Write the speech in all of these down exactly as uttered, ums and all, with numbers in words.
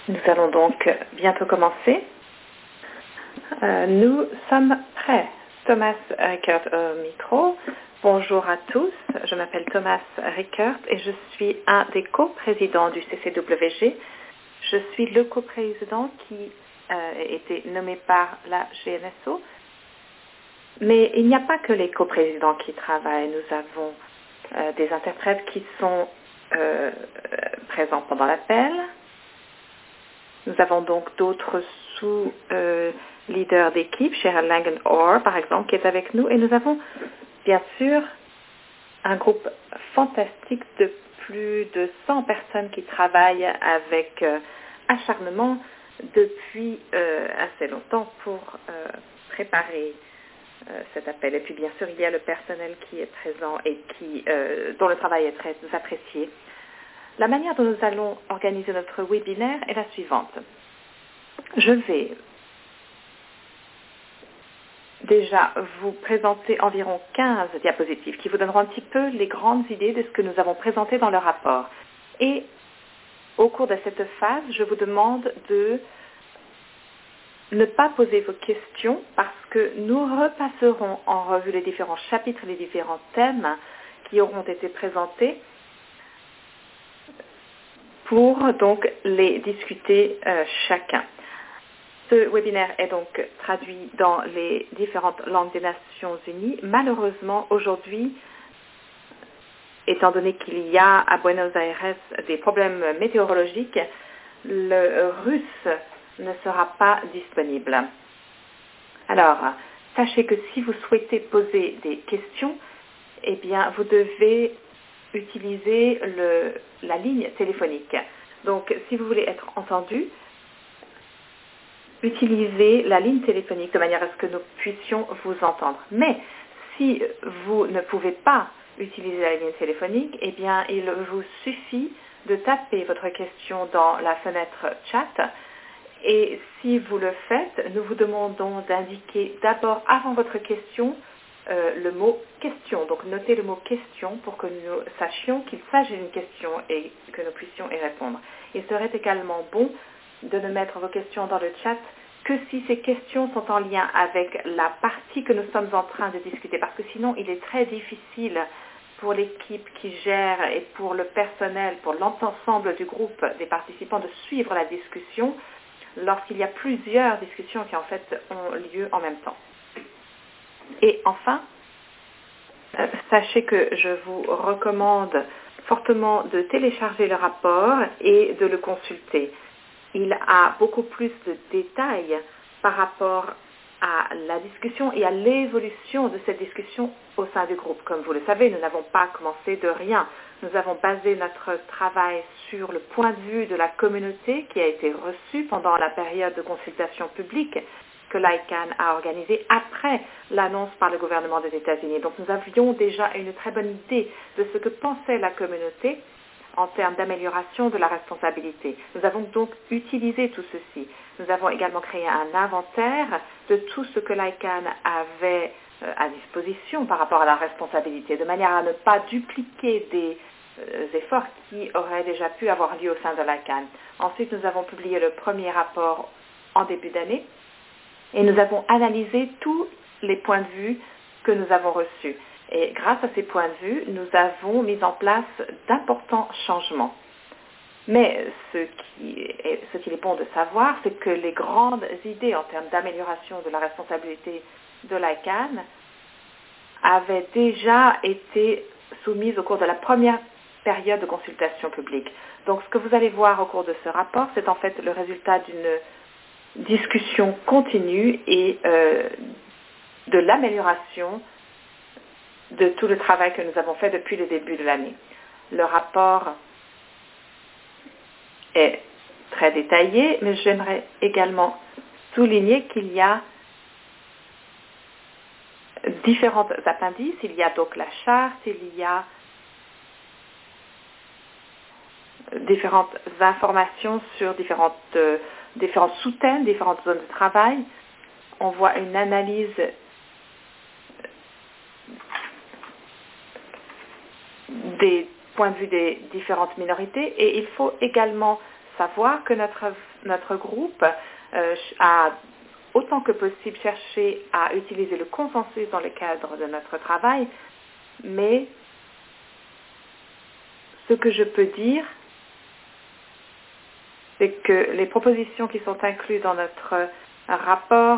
Nous allons donc bientôt commencer. Euh, nous sommes prêts. Thomas Rickert au micro. Bonjour à tous. Je m'appelle Thomas Rickert et je suis un des coprésidents du C C W G. Je suis le coprésident qui euh, a été nommé par la G N S O. Mais il n'y a pas que les coprésidents qui travaillent. Nous avons euh, des interprètes qui sont euh, présents pendant l'appel. Nous avons donc d'autres sous-leaders euh, d'équipe, Cheryl Langen-Orr par exemple, qui est avec nous. Et nous avons bien sûr un groupe fantastique de plus de cent personnes qui travaillent avec euh, acharnement depuis euh, assez longtemps pour euh, préparer euh, cet appel. Et puis bien sûr, il y a le personnel qui est présent et qui, euh, dont le travail est très apprécié. La manière dont nous allons organiser notre webinaire est la suivante. Je vais déjà vous présenter environ quinze diapositives qui vous donneront un petit peu les grandes idées de ce que nous avons présenté dans le rapport. Et au cours de cette phase, je vous demande de ne pas poser vos questions parce que nous repasserons en revue les différents chapitres, les différents thèmes qui auront été présentés pour donc les discuter euh, chacun. Ce webinaire est donc traduit dans les différentes langues des Nations Unies. Malheureusement, aujourd'hui, étant donné qu'il y a à Buenos Aires des problèmes météorologiques, le russe ne sera pas disponible. Alors, sachez que si vous souhaitez poser des questions, eh bien, vous devez utiliser le, la ligne téléphonique. Donc, si vous voulez être entendu, utilisez la ligne téléphonique de manière à ce que nous puissions vous entendre. Mais si vous ne pouvez pas utiliser la ligne téléphonique, eh bien, il vous suffit de taper votre question dans la fenêtre chat. Et si vous le faites, nous vous demandons d'indiquer d'abord, avant votre question, Euh, le mot question. Donc notez le mot question pour que nous sachions qu'il s'agit d'une question et que nous puissions y répondre. Il serait également bon de ne mettre vos questions dans le chat que si ces questions sont en lien avec la partie que nous sommes en train de discuter, parce que sinon il est très difficile pour l'équipe qui gère et pour le personnel, pour l'ensemble du groupe des participants de suivre la discussion lorsqu'il y a plusieurs discussions qui en fait ont lieu en même temps. Et enfin, euh, sachez que je vous recommande fortement de télécharger le rapport et de le consulter. Il a beaucoup plus de détails par rapport à la discussion et à l'évolution de cette discussion au sein du groupe. Comme vous le savez, nous n'avons pas commencé de rien. Nous avons basé notre travail sur le point de vue de la communauté qui a été reçu pendant la période de consultation publique que l'I C A N a organisé après l'annonce par le gouvernement des États-Unis. Donc nous avions déjà une très bonne idée de ce que pensait la communauté en termes d'amélioration de la responsabilité. Nous avons donc utilisé tout ceci. Nous avons également créé un inventaire de tout ce que l'I C A N avait euh, à disposition par rapport à la responsabilité, de manière à ne pas dupliquer des euh, efforts qui auraient déjà pu avoir lieu au sein de l'I C A N. Ensuite, nous avons publié le premier rapport en début d'année. Et nous avons analysé tous les points de vue que nous avons reçus. Et grâce à ces points de vue, nous avons mis en place d'importants changements. Mais ce qui est, ce qu'il est bon de savoir, c'est que les grandes idées en termes d'amélioration de la responsabilité de l'I C A N avaient déjà été soumises au cours de la première période de consultation publique. Donc ce que vous allez voir au cours de ce rapport, c'est en fait le résultat d'une discussion continue et euh, de l'amélioration de tout le travail que nous avons fait depuis le début de l'année. Le rapport est très détaillé, mais j'aimerais également souligner qu'il y a différents appendices. Il y a donc la charte, il y a différentes informations sur différentes euh, différents sous-thèmes, différentes zones de travail. On voit une analyse des points de vue des différentes minorités et il faut également savoir que notre notre groupe euh, a autant que possible cherché à utiliser le consensus dans le cadre de notre travail, mais ce que je peux dire, c'est que les propositions qui sont incluses dans notre rapport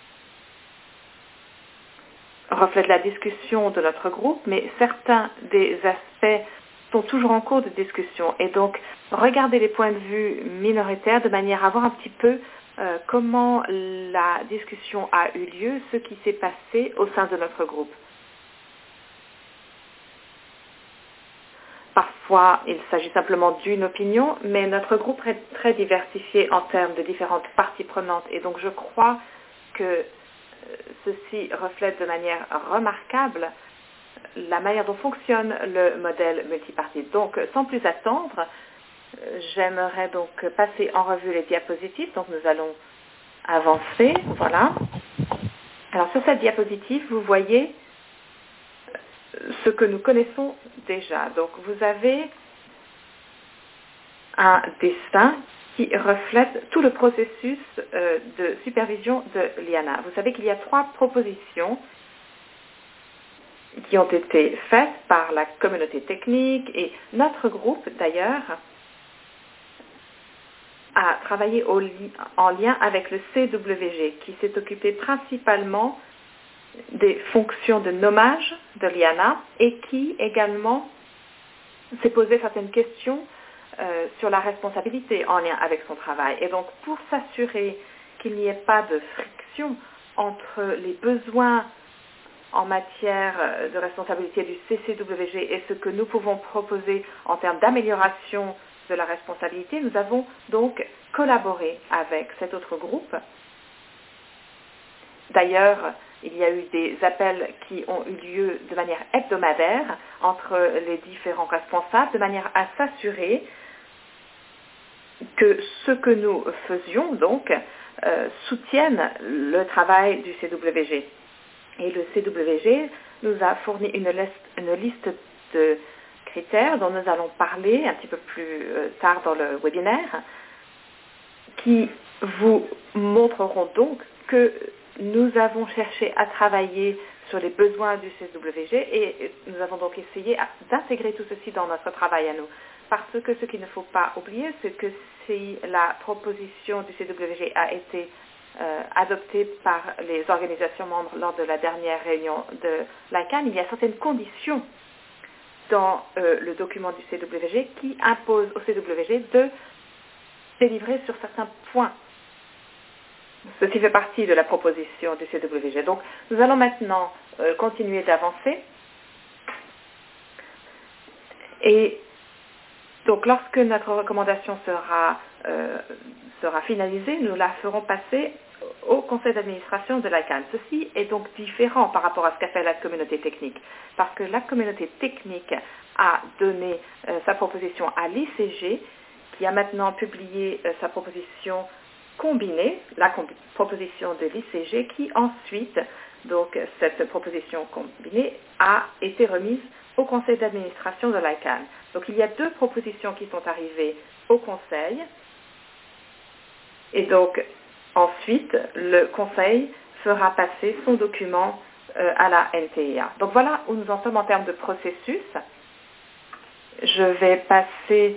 reflètent la discussion de notre groupe, mais certains des aspects sont toujours en cours de discussion. Et donc, regardez les points de vue minoritaires de manière à voir un petit peu euh, comment la discussion a eu lieu, ce qui s'est passé au sein de notre groupe. Parfois, il s'agit simplement d'une opinion, mais notre groupe est très diversifié en termes de différentes parties prenantes. Et donc, je crois que ceci reflète de manière remarquable la manière dont fonctionne le modèle multipartite. Donc, sans plus attendre, j'aimerais donc passer en revue les diapositives. Donc, nous allons avancer. Voilà. Alors, sur cette diapositive, vous voyez ce que nous connaissons déjà. Donc, vous avez un dessin qui reflète tout le processus euh, de supervision de l'I A N A. Vous savez qu'il y a trois propositions qui ont été faites par la communauté technique et notre groupe, d'ailleurs, a travaillé au li- en lien avec le C W G, qui s'est occupé principalement des fonctions de nommage de l'I A N A et qui également s'est posé certaines questions euh, sur la responsabilité en lien avec son travail. Et donc, pour s'assurer qu'il n'y ait pas de friction entre les besoins en matière de responsabilité du C C W G et ce que nous pouvons proposer en termes d'amélioration de la responsabilité, nous avons donc collaboré avec cet autre groupe. D'ailleurs, il y a eu des appels qui ont eu lieu de manière hebdomadaire entre les différents responsables, de manière à s'assurer que ce que nous faisions, donc, euh, soutienne le travail du C W G. Et le C W G nous a fourni une liste, une liste de critères dont nous allons parler un petit peu plus tard dans le webinaire, qui vous montreront donc que nous avons cherché à travailler sur les besoins du C W G et nous avons donc essayé d'intégrer tout ceci dans notre travail à nous. Parce que ce qu'il ne faut pas oublier, c'est que si la proposition du C W G a été euh, adoptée par les organisations membres lors de la dernière réunion de l'I C A N, il y a certaines conditions dans euh, le document du C W G qui imposent au C W G de délivrer sur certains points. Ceci fait partie de la proposition du C W G. Donc, nous allons maintenant euh, continuer d'avancer. Et donc, lorsque notre recommandation sera, euh, sera finalisée, nous la ferons passer au conseil d'administration de l'I C A N. Ceci est donc différent par rapport à ce qu'a fait la communauté technique, parce que la communauté technique a donné euh, sa proposition à l'I C G, qui a maintenant publié euh, sa proposition combinée, la comp- proposition de l'I C G, qui ensuite, donc cette proposition combinée, a été remise au conseil d'administration de l'I C A N. Donc il y a deux propositions qui sont arrivées au conseil, et donc ensuite le conseil fera passer son document euh, à la N T I A. Donc voilà où nous en sommes en termes de processus. Je vais passer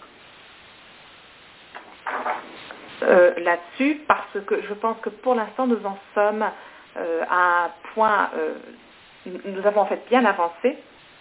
Euh, là-dessus parce que je pense que pour l'instant nous en sommes euh, à un point, euh, nous avons en fait bien avancé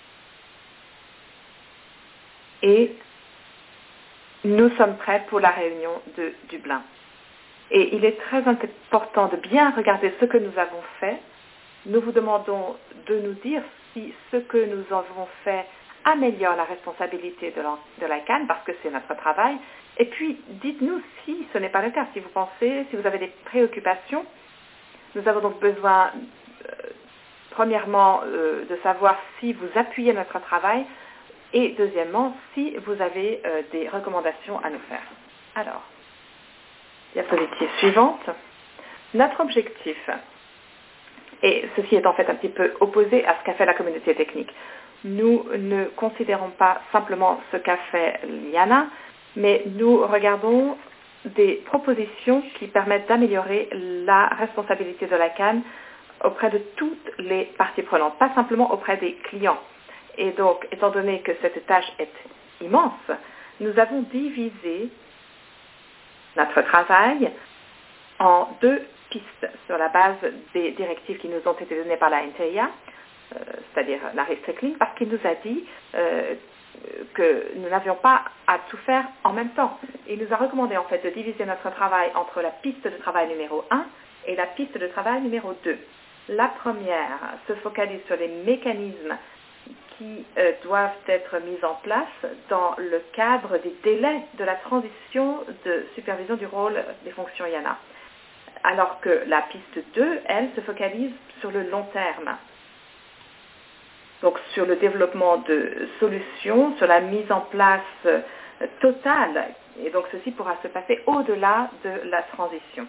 et nous sommes prêts pour la réunion de Dublin. Et il est très important de bien regarder ce que nous avons fait. Nous vous demandons de nous dire si ce que nous avons fait améliore la responsabilité de l'I C A N parce que c'est notre travail. Et puis, dites-nous si ce n'est pas le cas, si vous pensez, si vous avez des préoccupations. Nous avons donc besoin, euh, premièrement, euh, de savoir si vous appuyez notre travail et deuxièmement, si vous avez euh, des recommandations à nous faire. Alors, diapositive suivante. Notre objectif, et ceci est en fait un petit peu opposé à ce qu'a fait la communauté technique. Nous ne considérons pas simplement ce qu'a fait l'I A N A, mais nous regardons des propositions qui permettent d'améliorer la responsabilité de l'ICANN auprès de toutes les parties prenantes, pas simplement auprès des clients. Et donc, étant donné que cette tâche est immense, nous avons divisé notre travail en deux pistes sur la base des directives qui nous ont été données par la N T I A, euh, c'est-à-dire la Restrict parce qu'il nous a dit euh, que nous n'avions pas à tout faire en même temps. Il nous a recommandé en fait de diviser notre travail entre la piste de travail numéro un et la piste de travail numéro deux. La première se focalise sur les mécanismes qui euh, doivent être mis en place dans le cadre des délais de la transition de supervision du rôle des fonctions I A N A. Alors que la piste deux, elle, se focalise sur le long terme. Donc sur le développement de solutions, sur la mise en place euh, totale, et donc ceci pourra se passer au-delà de la transition.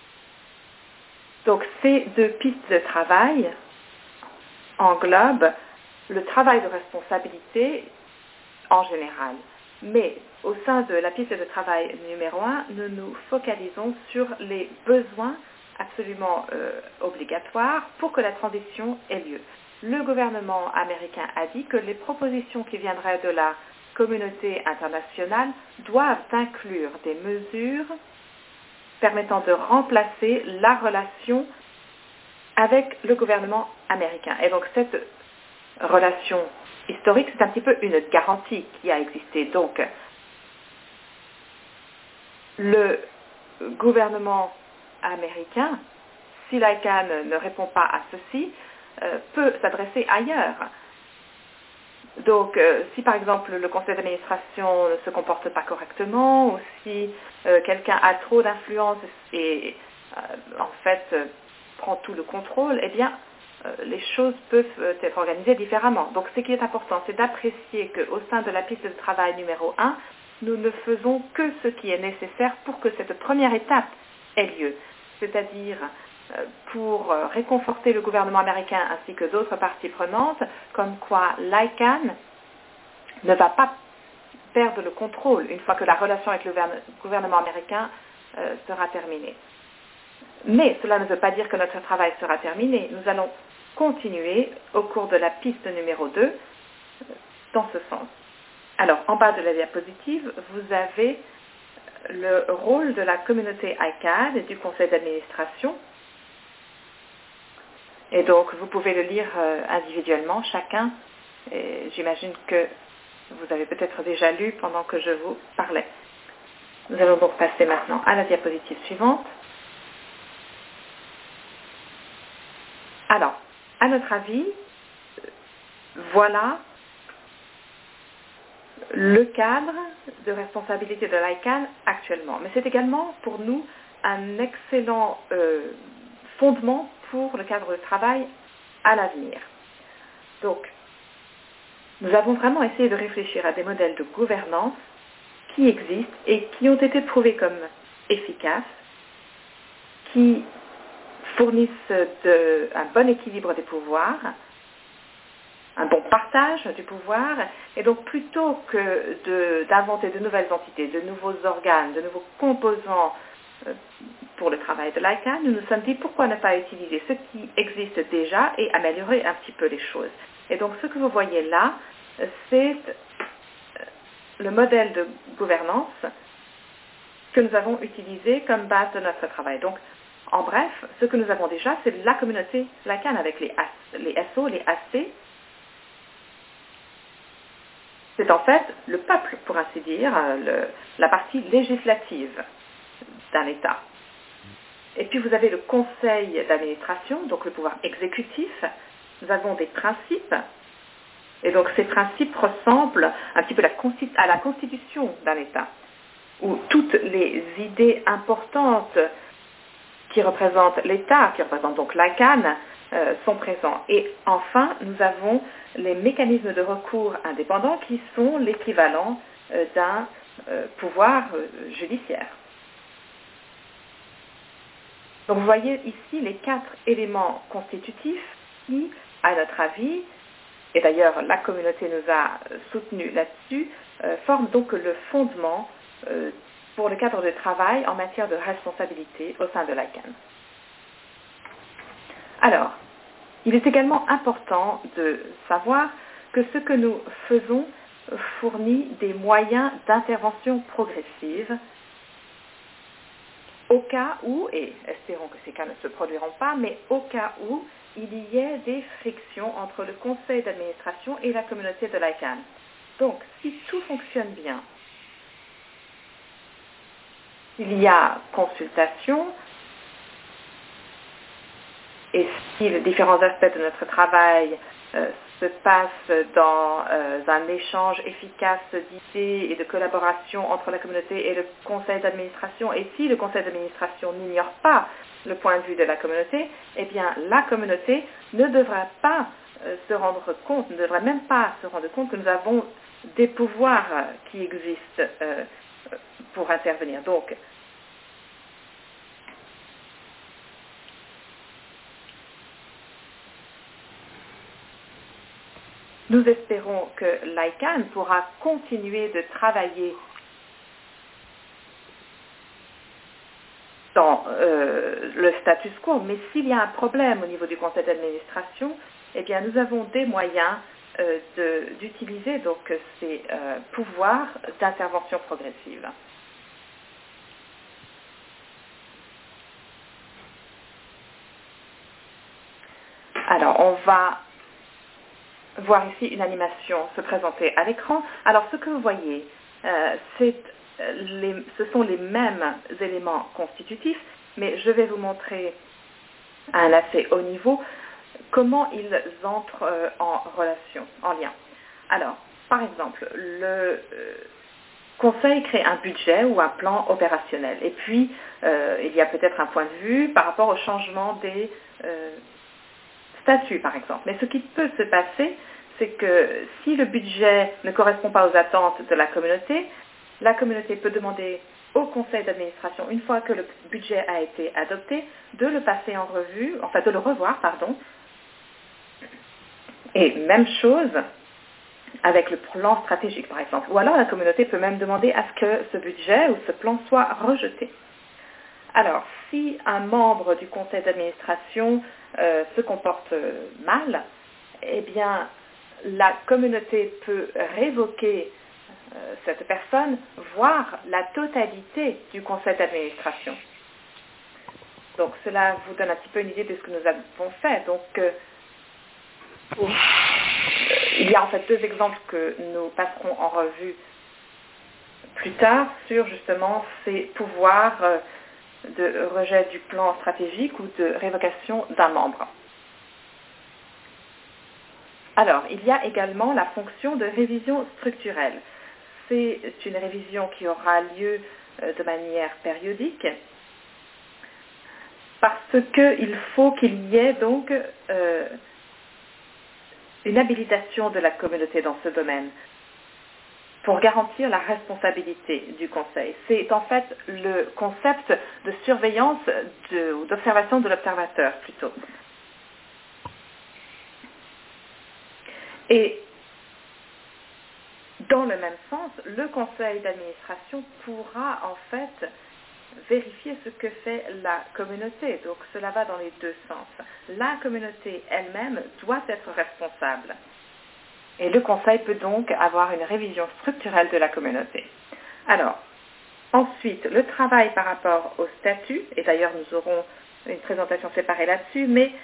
Donc ces deux pistes de travail englobent le travail de responsabilité en général. Mais au sein de la piste de travail numéro un, nous nous focalisons sur les besoins absolument euh, obligatoires pour que la transition ait lieu. Le gouvernement américain a dit que les propositions qui viendraient de la communauté internationale doivent inclure des mesures permettant de remplacer la relation avec le gouvernement américain. Et donc cette relation historique, c'est un petit peu une garantie qui a existé. Donc, le gouvernement américain, si l'ICANN ne répond pas à ceci, euh, peut s'adresser ailleurs. Donc, euh, si par exemple le conseil d'administration ne se comporte pas correctement, ou si euh, quelqu'un a trop d'influence et euh, en fait euh, prend tout le contrôle, eh bien, les choses peuvent être organisées différemment. Donc ce qui est important, c'est d'apprécier qu'au sein de la piste de travail numéro un, nous ne faisons que ce qui est nécessaire pour que cette première étape ait lieu. C'est-à-dire pour réconforter le gouvernement américain ainsi que d'autres parties prenantes, comme quoi l'ICANN ne va pas perdre le contrôle une fois que la relation avec le gouvernement américain euh, sera terminée. Mais cela ne veut pas dire que notre travail sera terminé. Nous allons continuer au cours de la piste numéro deux dans ce sens. Alors, en bas de la diapositive, vous avez le rôle de la communauté ICANN et du conseil d'administration. Et donc, vous pouvez le lire euh, individuellement, chacun. Et j'imagine que vous avez peut-être déjà lu pendant que je vous parlais. Nous allons donc passer maintenant à la diapositive suivante. Alors, à notre avis, voilà le cadre de responsabilité de l'ICANN actuellement. Mais c'est également pour nous un excellent euh, fondement pour le cadre de travail à l'avenir. Donc, nous avons vraiment essayé de réfléchir à des modèles de gouvernance qui existent et qui ont été prouvés comme efficaces, qui fournissent de, un bon équilibre des pouvoirs, un bon partage du pouvoir, et donc plutôt que de, d'inventer de nouvelles entités, de nouveaux organes, de nouveaux composants euh, pour le travail de l'ICANN, nous nous sommes dit pourquoi ne pas utiliser ce qui existe déjà et améliorer un petit peu les choses. Et donc ce que vous voyez là, c'est le modèle de gouvernance que nous avons utilisé comme base de notre travail. Donc, en bref, ce que nous avons déjà, c'est la communauté l'ICANN avec les, les S O, les A C. C'est en fait le peuple, pour ainsi dire, le, la partie législative d'un État. Et puis vous avez le conseil d'administration, donc le pouvoir exécutif. Nous avons des principes. Et donc ces principes ressemblent un petit peu à la constitution d'un État, où toutes les idées importantes qui représentent l'État, qui représentent donc l'ICANN, euh, sont présents. Et enfin, nous avons les mécanismes de recours indépendants qui sont l'équivalent euh, d'un euh, pouvoir euh, judiciaire. Donc vous voyez ici les quatre éléments constitutifs qui, à notre avis, et d'ailleurs la communauté nous a soutenus là-dessus, euh, forment donc le fondement euh, pour le cadre de travail en matière de responsabilité au sein de l'I C A N. Alors, il est également important de savoir que ce que nous faisons fournit des moyens d'intervention progressive au cas où, et espérons que ces cas ne se produiront pas, mais au cas où il y ait des frictions entre le conseil d'administration et la communauté de l'I C A N. Donc, si tout fonctionne bien, il y a consultation, et si les différents aspects de notre travail euh, se passent dans euh, un échange efficace d'idées et de collaboration entre la communauté et le conseil d'administration, et si le conseil d'administration n'ignore pas le point de vue de la communauté, eh bien la communauté ne devra pas euh, se rendre compte, ne devrait même pas se rendre compte que nous avons des pouvoirs euh, qui existent euh, pour intervenir. Donc, nous espérons que l'I C A N pourra continuer de travailler dans euh, le status quo, mais s'il y a un problème au niveau du conseil d'administration, eh bien nous avons des moyens euh, de, d'utiliser donc ces euh, pouvoirs d'intervention progressive. Alors, on va voir ici une animation se présenter à l'écran. Alors, ce que vous voyez, euh, c'est, les, ce sont les mêmes éléments constitutifs, mais je vais vous montrer à un assez haut niveau comment ils entrent euh, en relation, en lien. Alors, par exemple, le euh, conseil crée un budget ou un plan opérationnel, et puis euh, il y a peut-être un point de vue par rapport au changement des euh, statut, par exemple. Mais ce qui peut se passer, c'est que si le budget ne correspond pas aux attentes de la communauté, la communauté peut demander au conseil d'administration, une fois que le budget a été adopté, de le passer en revue, enfin de le revoir, pardon. Et même chose avec le plan stratégique, par exemple. Ou alors la communauté peut même demander à ce que ce budget ou ce plan soit rejeté. Alors, si un membre du conseil d'administration euh, se comporte mal, eh bien, la communauté peut révoquer euh, cette personne, voire la totalité du conseil d'administration. Donc, cela vous donne un petit peu une idée de ce que nous avons fait. Donc, euh, pour, euh, il y a en fait deux exemples que nous passerons en revue plus tard sur justement ces pouvoirs euh, de rejet du plan stratégique ou de révocation d'un membre. Alors, il y a également la fonction de révision structurelle. C'est une révision qui aura lieu de manière périodique parce qu'il faut qu'il y ait donc euh, une habilitation de la communauté dans ce domaine pour garantir la responsabilité du conseil. C'est en fait le concept de surveillance de, ou d'observation de l'observateur plutôt. Et dans le même sens, le conseil d'administration pourra en fait vérifier ce que fait la communauté. Donc cela va dans les deux sens. La communauté elle-même doit être responsable. Et le conseil peut donc avoir une révision structurelle de la communauté. Alors, ensuite, le travail par rapport au statut, et d'ailleurs nous aurons une présentation séparée là-dessus, mais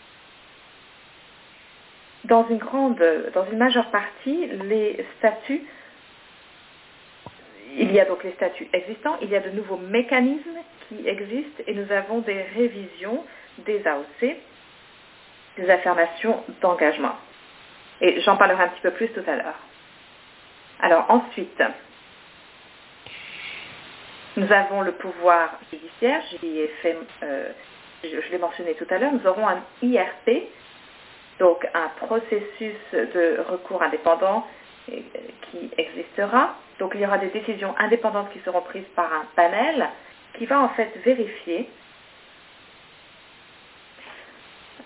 dans une grande, dans une majeure partie, les statuts, il y a donc les statuts existants, il y a de nouveaux mécanismes qui existent et nous avons des révisions des A O C, des affirmations d'engagement. Et j'en parlerai un petit peu plus tout à l'heure. Alors ensuite, nous avons le pouvoir judiciaire, j'y ai fait, euh, je, je l'ai mentionné tout à l'heure, nous aurons un I R P, donc un processus de recours indépendant qui existera. Donc il y aura des décisions indépendantes qui seront prises par un panel qui va en fait vérifier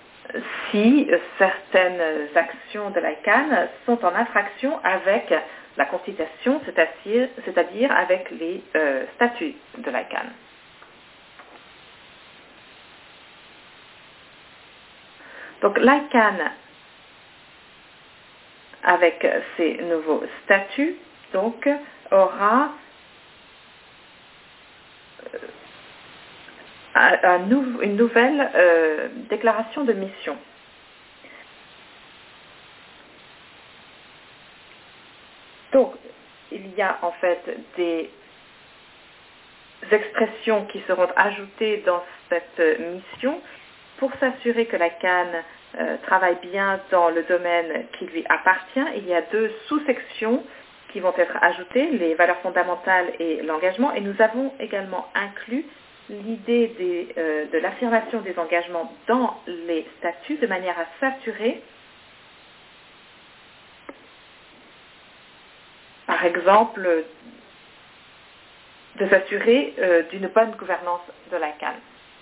si certaines actions de l'I C A N sont en infraction avec la constitution, c'est-à-dire, c'est-à-dire avec les euh, statuts de l'I C A N. Donc l'I C A N, avec ces nouveaux statuts, donc, aura un, un nou- une nouvelle euh, déclaration de mission. Donc, il y a en fait des expressions qui seront ajoutées dans cette mission pour s'assurer que la C A N euh, travaille bien dans le domaine qui lui appartient. Il y a deux sous-sections qui vont être ajoutées, les valeurs fondamentales et l'engagement, et nous avons également inclus l'idée des, euh, de l'affirmation des engagements dans les statuts de manière à s'assurer, par exemple, de s'assurer euh, d'une bonne gouvernance de la C A N.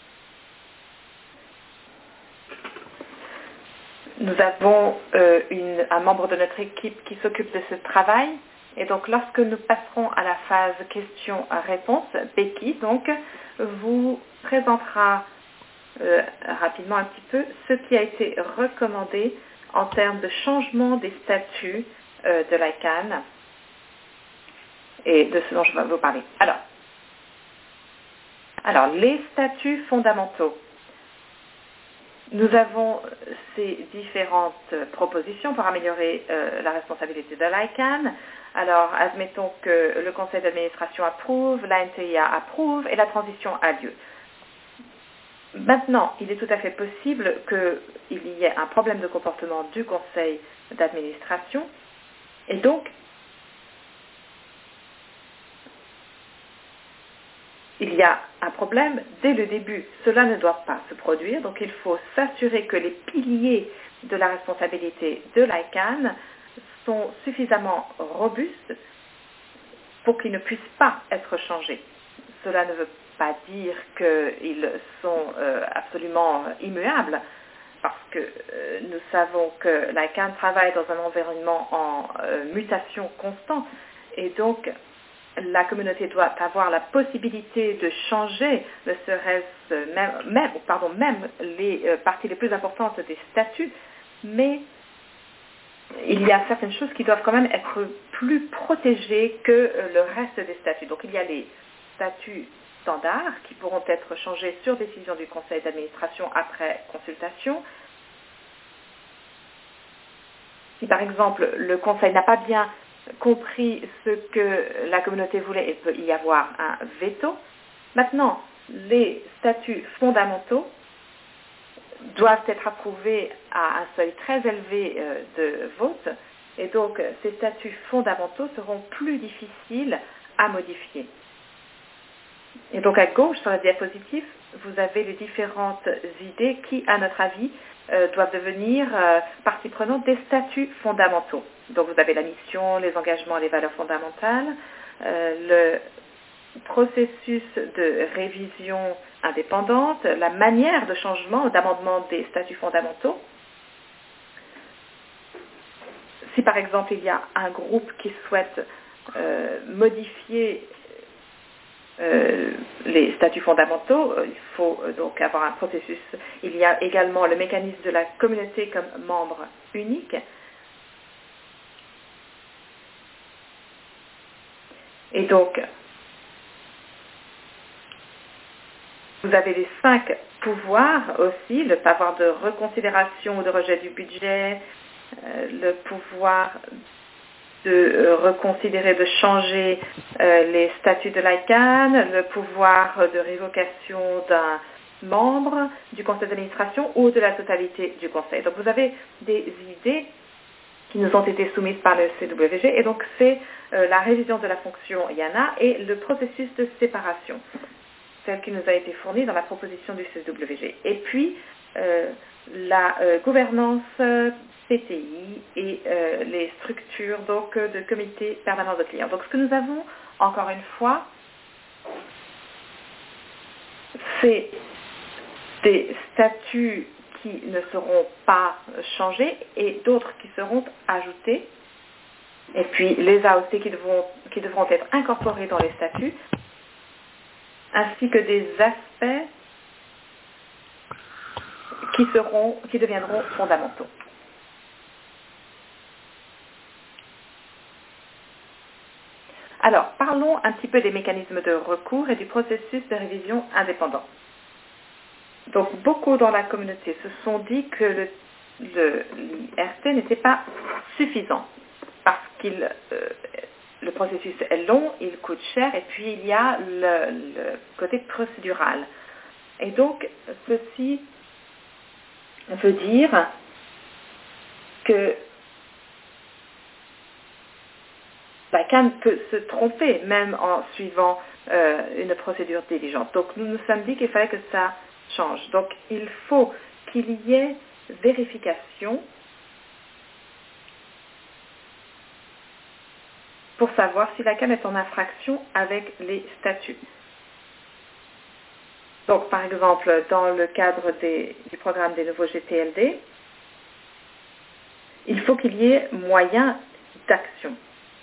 Nous avons euh, une, un membre de notre équipe qui s'occupe de ce travail, et donc lorsque nous passerons à la phase questions-réponses, Becky donc vous présentera euh, rapidement un petit peu ce qui a été recommandé en termes de changement des statuts euh, de la C A N et de ce dont je vais vous parler. Alors, alors les statuts fondamentaux. Nous avons ces différentes propositions pour améliorer euh, la responsabilité de l'I C A N. Alors, admettons que le conseil d'administration approuve, l'A N T I A approuve et la transition a lieu. Maintenant, il est tout à fait possible qu'il y ait un problème de comportement du conseil d'administration et donc il y a un problème dès le début. Cela ne doit pas se produire, donc il faut s'assurer que les piliers de la responsabilité de l'I C A N sont suffisamment robustes pour qu'ils ne puissent pas être changés. Cela ne veut pas dire qu'ils sont euh, absolument immuables, parce que euh, nous savons que l'I C A N travaille dans un environnement en euh, mutation constante, et donc la communauté doit avoir la possibilité de changer, ne serait-ce même, même, pardon, même les euh, parties les plus importantes des statuts, mais il y a certaines choses qui doivent quand même être plus protégées que euh, le reste des statuts. Donc il y a les statuts standards qui pourront être changés sur décision du conseil d'administration après consultation. Si par exemple le conseil n'a pas bien compris ce que la communauté voulait, il peut y avoir un veto. Maintenant, les statuts fondamentaux doivent être approuvés à un seuil très élevé euh, de vote, et donc ces statuts fondamentaux seront plus difficiles à modifier. Et donc à gauche, sur la diapositive, vous avez les différentes idées qui, à notre avis, euh, doivent devenir euh, partie prenante des statuts fondamentaux. Donc vous avez la mission, les engagements et les valeurs fondamentales, euh, le processus de révision indépendante, la manière de changement ou d'amendement des statuts fondamentaux. Si par exemple il y a un groupe qui souhaite euh, modifier euh, les statuts fondamentaux, il faut donc avoir un processus. Il y a également le mécanisme de la communauté comme membre unique. Et donc, vous avez les cinq pouvoirs aussi, le pouvoir de reconsidération ou de rejet du budget, euh, le pouvoir de euh, reconsidérer, de changer euh, les statuts de l'I C A N, le pouvoir de révocation d'un membre du conseil d'administration ou de la totalité du conseil. Donc vous avez des idées qui nous ont été soumises par le C W G, et donc c'est euh, la révision de la fonction I A N A et le processus de séparation, celle qui nous a été fournie dans la proposition du C W G. Et puis, euh, la euh, gouvernance P T I et euh, les structures donc, de comité permanent de clients. Donc ce que nous avons, encore une fois, c'est des statuts qui ne seront pas changés et d'autres qui seront ajoutés. Et puis les A O C qui devront, qui devront être incorporés dans les statuts, ainsi que des aspects qui, seront, qui deviendront fondamentaux. Alors, parlons un petit peu des mécanismes de recours et du processus de révision indépendant. Donc, beaucoup dans la communauté se sont dit que le, le, l'I R T n'était pas suffisant parce que euh, le processus est long, il coûte cher et puis il y a le, le côté procédural. Et donc, ceci veut dire que l'I C A N peut se tromper même en suivant euh, une procédure diligente. Donc nous nous sommes dit qu'il fallait que ça change. Donc il faut qu'il y ait vérification pour savoir si l'I C A N est en infraction avec les statuts. Donc par exemple, dans le cadre des, du programme des nouveaux G T L D, il faut qu'il y ait moyen d'action.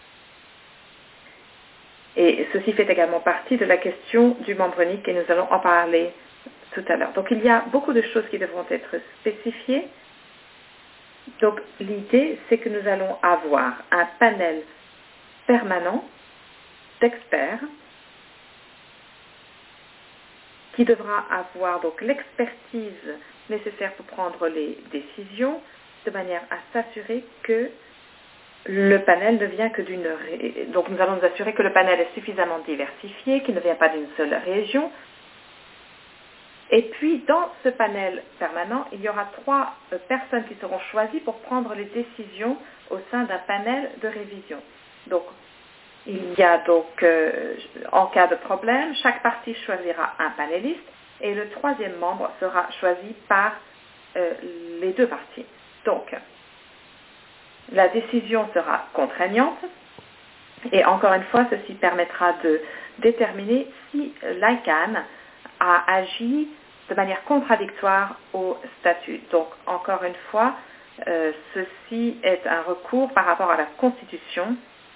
Et ceci fait également partie de la question du membre unique et nous allons en parler tout à l'heure. Donc il y a beaucoup de choses qui devront être spécifiées. Donc l'idée, c'est que nous allons avoir un panel permanent d'experts qui devra avoir donc l'expertise nécessaire pour prendre les décisions de manière à s'assurer que le panel ne vient que d'une... Ré... Donc nous allons nous assurer que le panel est suffisamment diversifié, qu'il ne vient pas d'une seule région. Et puis, dans ce panel permanent, il y aura trois euh, personnes qui seront choisies pour prendre les décisions au sein d'un panel de révision. Donc, il y a donc, euh, en cas de problème, chaque partie choisira un panéliste et le troisième membre sera choisi par euh, les deux parties. Donc, la décision sera contraignante et encore une fois, ceci permettra de déterminer si l'I C A N a agi de manière contradictoire au statut. Donc, encore une fois, euh, ceci est un recours par rapport à la Constitution.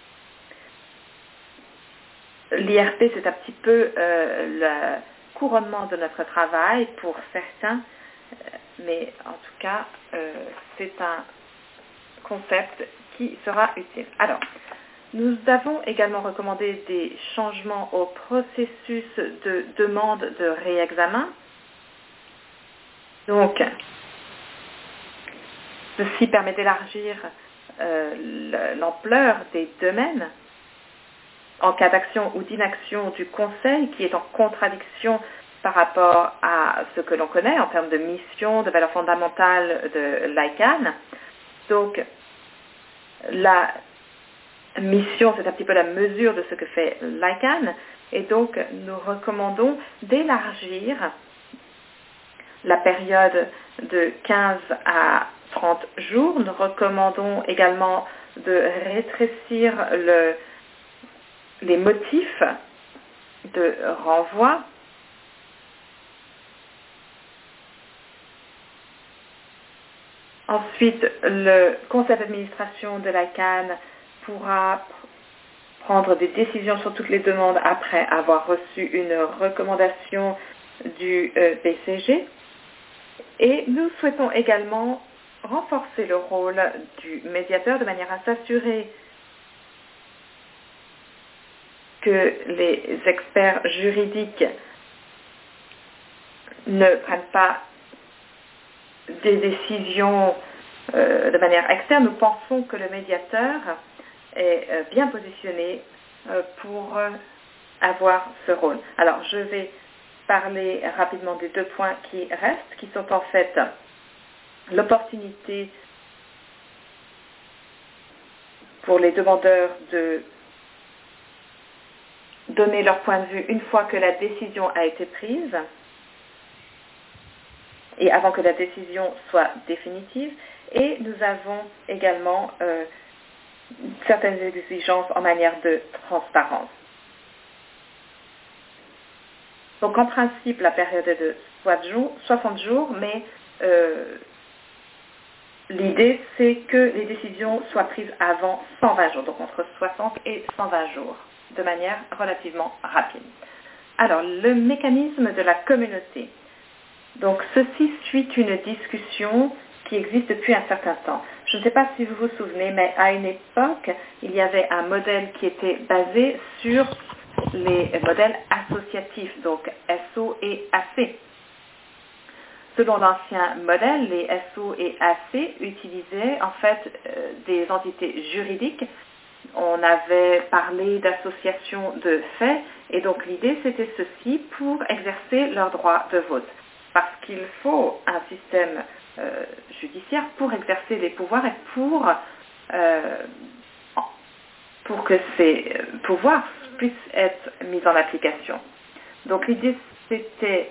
L'I R P, c'est un petit peu euh, le couronnement de notre travail pour certains, mais en tout cas, euh, c'est un concept qui sera utile. Alors, nous avons également recommandé des changements au processus de demande de réexamen. Donc, ceci permet d'élargir euh, l'ampleur des domaines en cas d'action ou d'inaction du Conseil qui est en contradiction par rapport à ce que l'on connaît en termes de mission, de valeurs fondamentales de l'I C A N. Donc, la mission, c'est un petit peu la mesure de ce que fait l'I C A N, et donc nous recommandons d'élargir la période de quinze à trente jours. Nous recommandons également de rétrécir le, les motifs de renvoi. Ensuite, le conseil d'administration de l'I C A N pourra prendre des décisions sur toutes les demandes après avoir reçu une recommandation du euh, B C G. Et nous souhaitons également renforcer le rôle du médiateur de manière à s'assurer que les experts juridiques ne prennent pas des décisions euh, de manière externe. Nous pensons que le médiateur est euh, bien positionné euh, pour euh, avoir ce rôle. Alors, je vais parler rapidement des deux points qui restent, qui sont en fait l'opportunité pour les demandeurs de donner leur point de vue une fois que la décision a été prise et avant que la décision soit définitive. Et nous avons également euh, certaines exigences en matière de transparence. Donc en principe, la période est de soixante jours, mais euh, l'idée, c'est que les décisions soient prises avant cent vingt jours, donc entre soixante et cent vingt jours, de manière relativement rapide. Alors, le mécanisme de la communauté. Donc, ceci suit une discussion qui existe depuis un certain temps. Je ne sais pas si vous vous souvenez, mais à une époque, il y avait un modèle qui était basé sur les modèles associatifs, donc S O et A C. Selon l'ancien modèle, les S O et A C utilisaient en fait euh, des entités juridiques. On avait parlé d'associations de faits, et donc l'idée c'était ceci pour exercer leur droit de vote. Parce qu'il faut un système euh, judiciaire pour exercer les pouvoirs et pour, euh, pour que ces pouvoirs puissent être mis en application. Donc l'idée c'était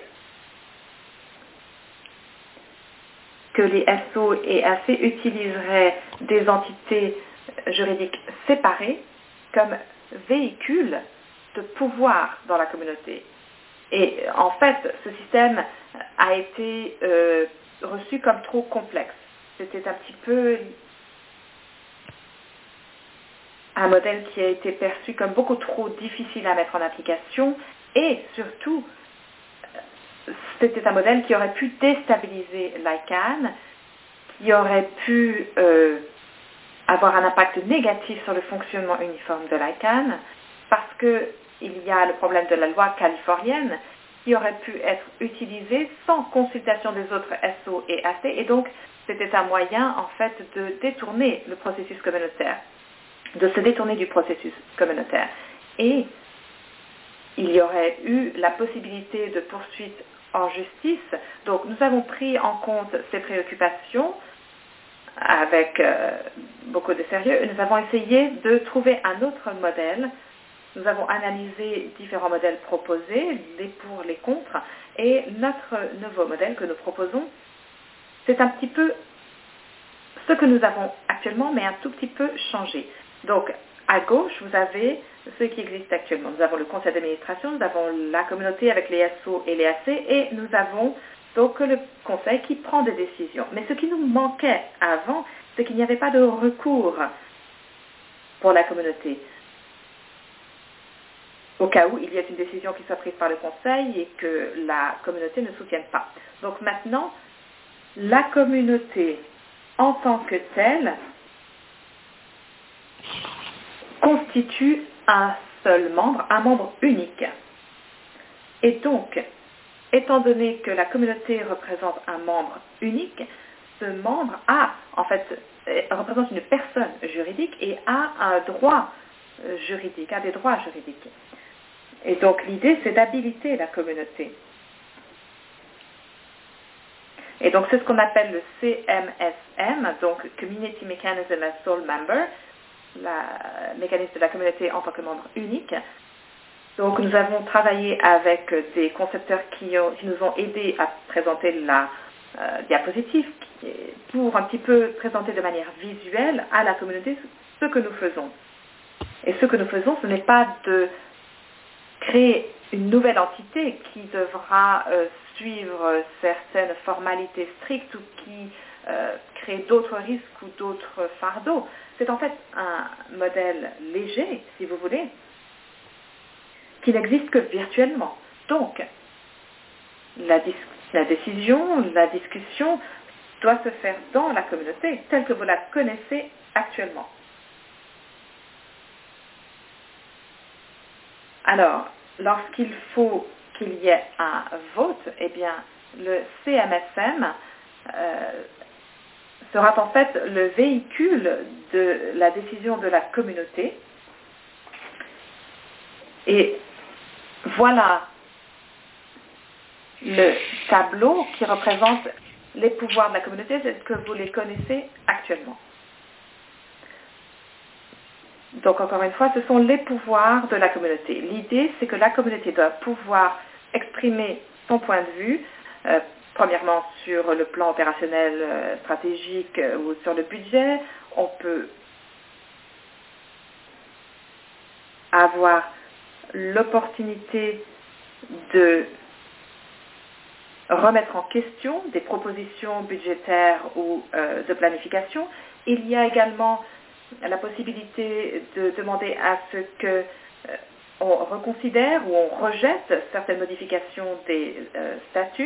que les S O et A C utiliseraient des entités juridiques séparées comme véhicules de pouvoir dans la communauté. Et en fait, ce système a été euh, reçu comme trop complexe. C'était un petit peu un modèle qui a été perçu comme beaucoup trop difficile à mettre en application et surtout, c'était un modèle qui aurait pu déstabiliser l'I C A N, qui aurait pu euh, avoir un impact négatif sur le fonctionnement uniforme de l'I C A N, parce qu'il y a le problème de la loi californienne qui aurait pu être utilisée sans consultation des autres S O et A C, et donc c'était un moyen en fait de détourner le processus communautaire, de se détourner du processus communautaire. Et il y aurait eu la possibilité de poursuite en justice. Donc nous avons pris en compte ces préoccupations avec euh, beaucoup de sérieux. Nous avons essayé de trouver un autre modèle. Nous avons analysé différents modèles proposés, les pour, les contre, et notre nouveau modèle que nous proposons, c'est un petit peu ce que nous avons actuellement, mais un tout petit peu changé. Donc, à gauche, vous avez ce qui existe actuellement. Nous avons le conseil d'administration, nous avons la communauté avec les S O et les A C, et nous avons donc le conseil qui prend des décisions. Mais ce qui nous manquait avant, c'est qu'il n'y avait pas de recours pour la communauté, au cas où il y ait une décision qui soit prise par le conseil et que la communauté ne soutienne pas. Donc maintenant, la communauté en tant que telle constitue un seul membre, un membre unique. Et donc, étant donné que la communauté représente un membre unique, ce membre a, en fait, représente une personne juridique et a un droit juridique, a des droits juridiques. Et donc l'idée, c'est d'habiliter la communauté. Et donc c'est ce qu'on appelle le C M S M, donc Community Mechanism as Sole Member, le mécanisme de la communauté en tant que membre unique. Donc nous avons travaillé avec des concepteurs qui, ont, qui nous ont aidés à présenter la euh, diapositive qui est pour un petit peu présenter de manière visuelle à la communauté ce que nous faisons. Et ce que nous faisons, ce n'est pas de créer une nouvelle entité qui devra euh, suivre certaines formalités strictes ou qui euh, crée d'autres risques ou d'autres fardeaux. C'est en fait un modèle léger, si vous voulez, qui n'existe que virtuellement. Donc, la, dis- la décision, la discussion doit se faire dans la communauté, telle que vous la connaissez actuellement. Alors, lorsqu'il faut qu'il y ait un vote, eh bien, le C M S M euh, sera en fait le véhicule de la décision de la communauté. Et voilà le tableau qui représente les pouvoirs de la communauté, c'est que vous les connaissez actuellement. Donc, encore une fois, ce sont les pouvoirs de la communauté. L'idée, c'est que la communauté doit pouvoir exprimer son point de vue, euh, premièrement sur le plan opérationnel euh, stratégique euh, ou sur le budget. On peut avoir l'opportunité de remettre en question des propositions budgétaires ou euh, de planification. Il y a également la possibilité de demander à ce que euh, on reconsidère ou on rejette certaines modifications des euh, statuts.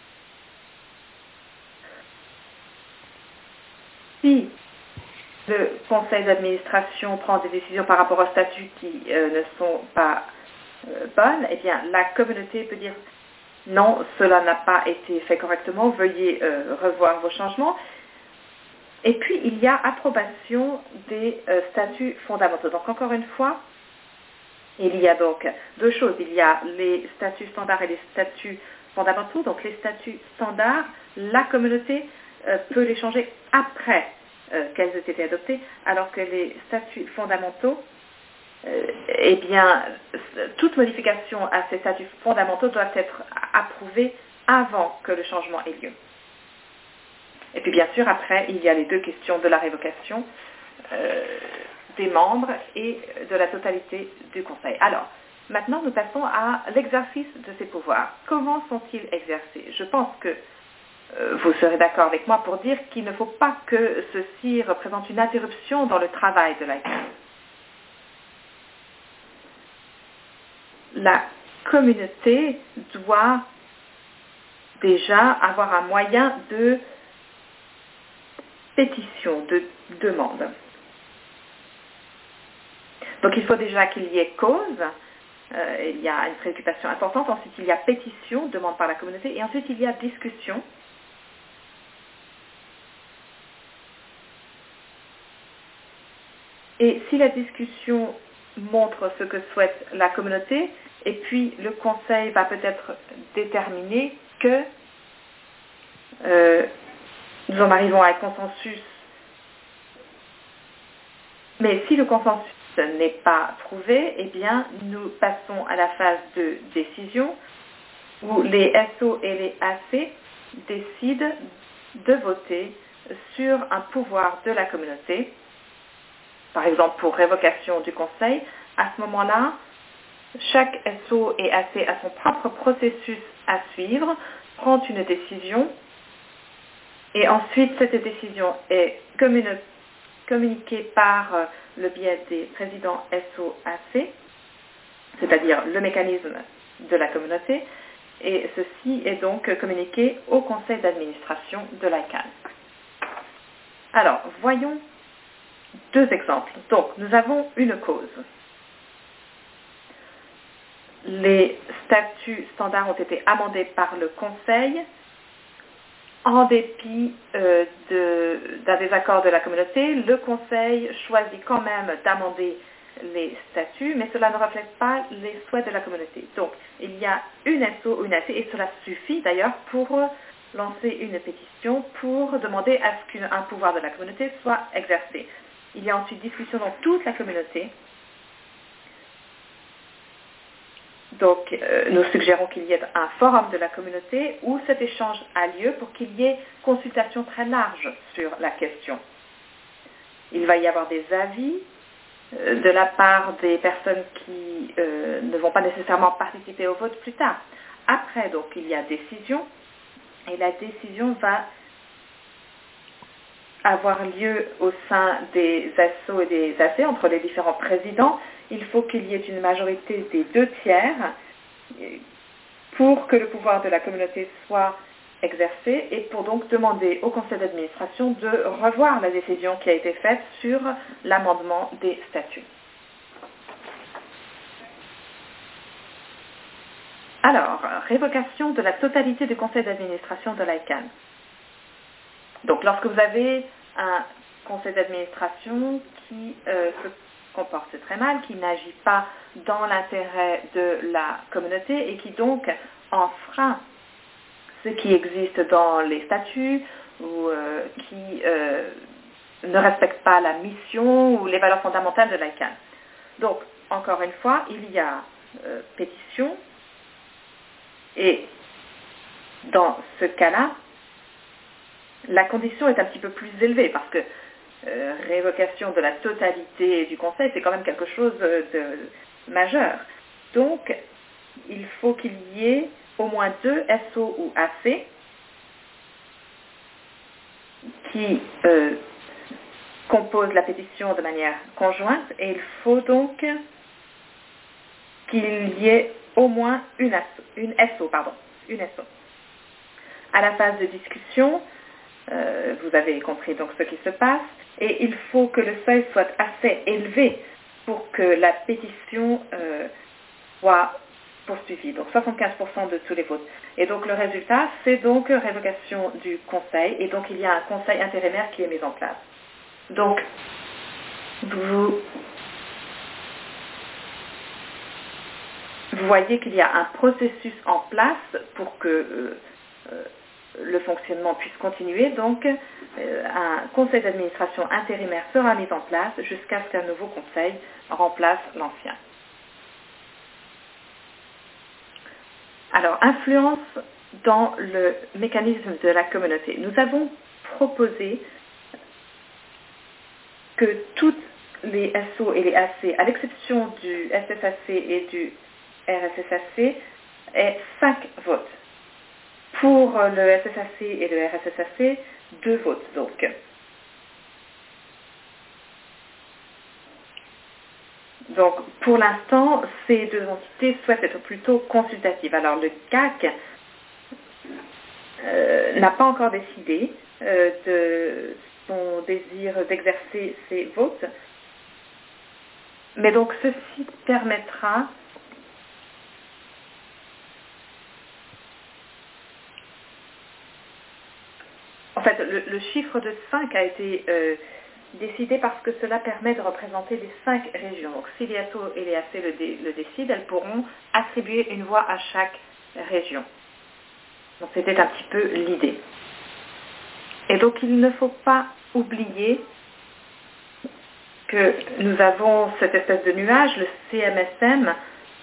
Si le conseil d'administration prend des décisions par rapport aux statuts qui euh, ne sont pas euh, bonnes, eh bien, la communauté peut dire non, cela n'a pas été fait correctement, veuillez euh, revoir vos changements. Et puis, il y a approbation des euh, statuts fondamentaux. Donc, encore une fois, il y a donc deux choses. Il y a les statuts standards et les statuts fondamentaux. Donc, les statuts standards, la communauté euh, peut les changer après euh, qu'elles aient été adoptées, alors que les statuts fondamentaux, euh, eh bien, toute modification à ces statuts fondamentaux doit être approuvée avant que le changement ait lieu. Et puis, bien sûr, après, il y a les deux questions de la révocation euh, des membres et de la totalité du Conseil. Alors, maintenant, nous passons à l'exercice de ces pouvoirs. Comment sont-ils exercés? Je pense que euh, vous serez d'accord avec moi pour dire qu'il ne faut pas que ceci représente une interruption dans le travail de l'I C A N. La communauté doit déjà avoir un moyen de pétition, de demande. Donc il faut déjà qu'il y ait cause, euh, il y a une préoccupation importante, ensuite il y a pétition, demande par la communauté, et ensuite il y a discussion. Et si la discussion montre ce que souhaite la communauté, et puis le conseil va peut-être déterminer que euh, nous en arrivons à un consensus. Mais si le consensus n'est pas trouvé, eh bien, nous passons à la phase de décision où les S O et les A C décident de voter sur un pouvoir de la communauté, par exemple pour révocation du conseil. À ce moment-là, chaque S O et A C a son propre processus à suivre, prend une décision, et ensuite cette décision est communiquée par le biais des présidents S O A C, c'est-à-dire le mécanisme de la communauté, et ceci est donc communiqué au conseil d'administration de l'I C A N. Alors, voyons deux exemples. Donc, nous avons une cause. Les statuts standards ont été amendés par le conseil en dépit euh, de, d'un désaccord de la communauté. Le conseil choisit quand même d'amender les statuts, mais cela ne reflète pas les souhaits de la communauté. Donc, il y a une S O ou une A C, et cela suffit d'ailleurs pour lancer une pétition pour demander à ce qu'un pouvoir de la communauté soit exercé. Il y a ensuite discussion dans toute la communauté. Donc, euh, nous suggérons qu'il y ait un forum de la communauté où cet échange a lieu pour qu'il y ait consultation très large sur la question. Il va y avoir des avis euh, de la part des personnes qui euh, ne vont pas nécessairement participer au vote plus tard. Après, donc, il y a décision, et la décision va avoir lieu au sein des A S O et des A C, entre les différents présidents. Il faut qu'il y ait une majorité des deux tiers pour que le pouvoir de la communauté soit exercé et pour donc demander au conseil d'administration de revoir la décision qui a été faite sur l'amendement des statuts. Alors, révocation de la totalité du conseil d'administration de l'I C A N. Donc, lorsque vous avez un conseil d'administration qui euh, se comporte très mal, qui n'agit pas dans l'intérêt de la communauté et qui donc enfreint ce qui existe dans les statuts ou euh, qui euh, ne respecte pas la mission ou les valeurs fondamentales de l'I C A N. Donc, encore une fois, il y a euh, pétition et dans ce cas-là, la condition est un petit peu plus élevée parce que euh, révocation de la totalité du conseil, c'est quand même quelque chose de majeur. Donc, il faut qu'il y ait au moins deux S O ou A C qui euh, composent la pétition de manière conjointe, et il faut donc qu'il y ait au moins une, S O, une S O, pardon, une S O. À la phase de discussion, euh, vous avez compris donc ce qui se passe, et il faut que le seuil soit assez élevé pour que la pétition euh, soit poursuivie, donc soixante-quinze pour cent de tous les votes. Et donc le résultat, c'est donc révocation du conseil, et donc il y a un conseil intérimaire qui est mis en place. Donc, vous, vous voyez qu'il y a un processus en place pour que euh, euh, le fonctionnement puisse continuer. Donc, euh, un conseil d'administration intérimaire sera mis en place jusqu'à ce qu'un nouveau conseil remplace l'ancien. Alors, influence dans le mécanisme de la communauté. Nous avons proposé que toutes les S O et les A C, à l'exception du S S A C et du R S S A C, aient cinq votes. Pour le S S A C et le R S S A C, deux votes donc. Donc, pour l'instant, ces deux entités souhaitent être plutôt consultatives. Alors, le C A C euh, n'a pas encore décidé euh, de son désir d'exercer ses votes, mais donc ceci permettra en fait, le, le chiffre de cinq a été euh, décidé parce que cela permet de représenter les cinq régions. Donc, si les S O et les A C le, dé, le décident, elles pourront attribuer une voix à chaque région. Donc, c'était un petit peu l'idée. Et donc, il ne faut pas oublier que nous avons cette espèce de nuage, le C M S M,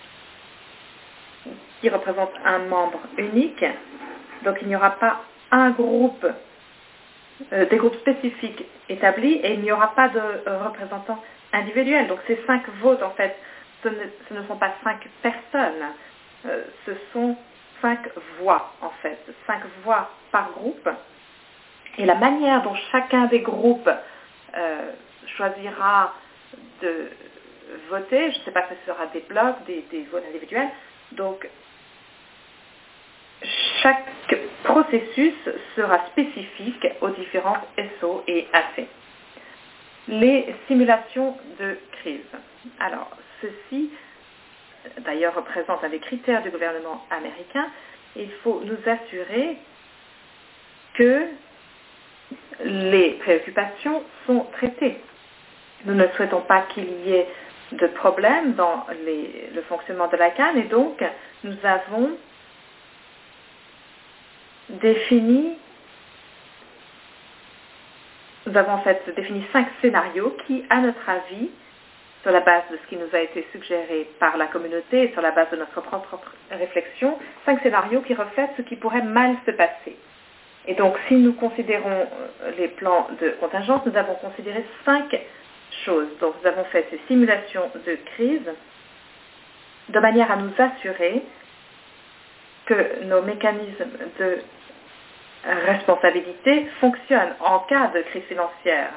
qui représente un membre unique. Donc, il n'y aura pas un groupe, euh, des groupes spécifiques établis, et il n'y aura pas de euh, représentants individuels. Donc, ces cinq votes, en fait, ce ne, ce ne sont pas cinq personnes, euh, ce sont cinq voix, en fait, cinq voix par groupe. Et la manière dont chacun des groupes euh, choisira de voter, je ne sais pas si ce sera des blocs, des, des votes individuels, donc chaque processus sera spécifique aux différentes S O et A C. Les simulations de crise. Alors, ceci, d'ailleurs, représente un des critères du gouvernement américain. Il faut nous assurer que les préoccupations sont traitées. Nous ne souhaitons pas qu'il y ait de problèmes dans les, le fonctionnement de la C A N, et donc nous avons défini, nous avons en fait défini cinq scénarios qui, à notre avis, sur la base de ce qui nous a été suggéré par la communauté et sur la base de notre propre réflexion, cinq scénarios qui reflètent ce qui pourrait mal se passer. Et donc, si nous considérons les plans de contingence, nous avons considéré cinq choses. Donc, nous avons fait ces simulations de crise de manière à nous assurer que nos mécanismes de responsabilité fonctionnent en cas de crise financière.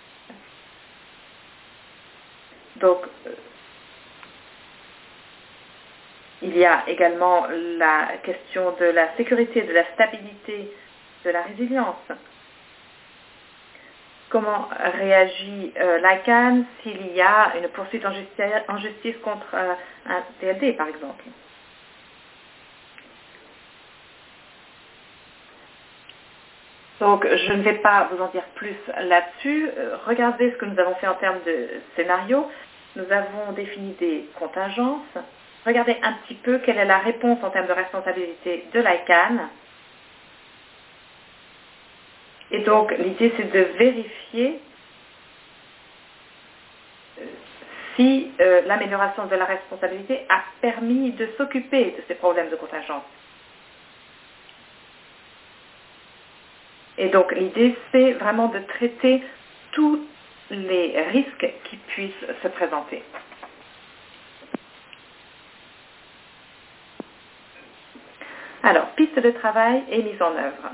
Donc, il y a également la question de la sécurité, de la stabilité, de la résilience. Comment réagit euh, la C A N s'il y a une poursuite en justice, en justice contre euh, un T L D, par exemple? Donc, je ne vais pas vous en dire plus là-dessus. Euh, regardez ce que nous avons fait en termes de scénario. Nous avons défini des contingences. Regardez un petit peu quelle est la réponse en termes de responsabilité de la C A N. Et donc, l'idée, c'est de vérifier si euh, l'amélioration de la responsabilité a permis de s'occuper de ces problèmes de contingence. Et donc, l'idée, c'est vraiment de traiter tous les risques qui puissent se présenter. Alors, piste de travail et mise en œuvre.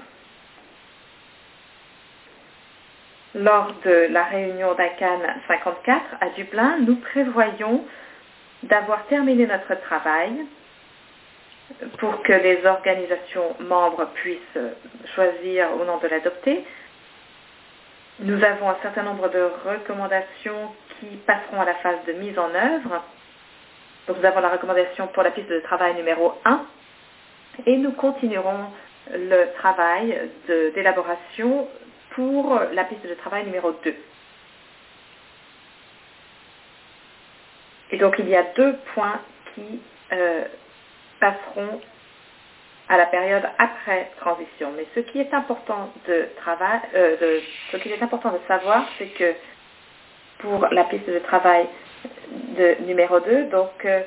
Lors de la réunion d'I C A N cinquante-quatre à Dublin, nous prévoyons d'avoir terminé notre travail pour que les organisations membres puissent choisir ou non de l'adopter. Nous avons un certain nombre de recommandations qui passeront à la phase de mise en œuvre. Donc nous avons la recommandation pour la piste de travail numéro un et nous continuerons le travail d'élaboration pour la piste de travail numéro deux. Et donc il y a deux points qui euh, passeront à la période après transition. Mais ce qui est important de, travail, euh, de, ce qui est important de savoir, c'est que pour la piste de travail de numéro deux, donc euh,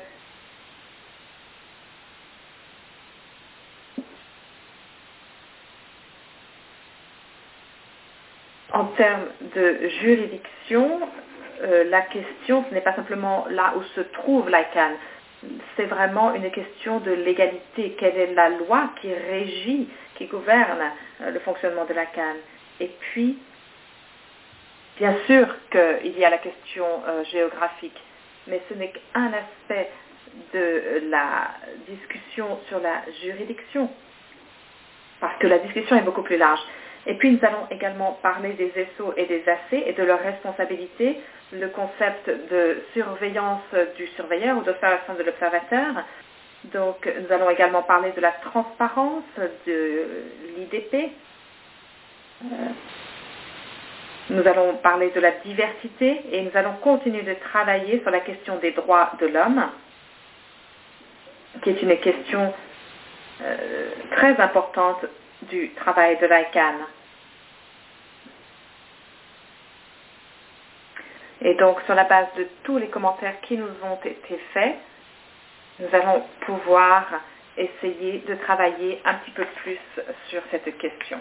en termes de juridiction, euh, la question, ce n'est pas simplement là où se trouve l'I C A N, c'est vraiment une question de légalité. Quelle est la loi qui régit, qui gouverne euh, le fonctionnement de l'I C A N? Et puis, bien sûr qu'il y a la question euh, géographique, mais ce n'est qu'un aspect de la discussion sur la juridiction, parce que la discussion est beaucoup plus large. Et puis, nous allons également parler des S O et des A C et de leurs responsabilités, le concept de surveillance du surveilleur ou d'observation de l'observateur. Donc, nous allons également parler de la transparence de l'I D P. Nous allons parler de la diversité et nous allons continuer de travailler sur la question des droits de l'homme, qui est une question euh, très importante du travail de l'I C A N. Et donc, sur la base de tous les commentaires qui nous ont été faits, nous allons pouvoir essayer de travailler un petit peu plus sur cette question.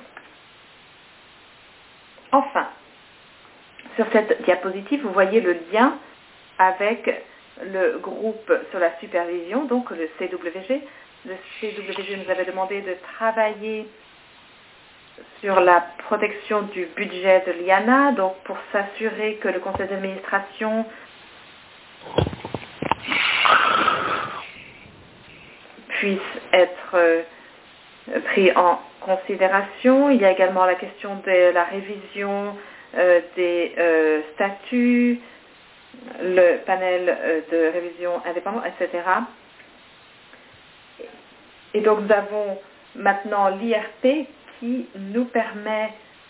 Enfin, sur cette diapositive, vous voyez le lien avec le groupe sur la supervision, donc le C W G. Le C W G nous avait demandé de travailler sur la protection du budget de l'I A N A, donc pour s'assurer que le conseil d'administration puisse être euh, pris en considération. Il y a également la question de la révision euh, des euh, statuts, le panel euh, de révision indépendant, et cetera. Et donc nous avons maintenant l'I R P qui nous permet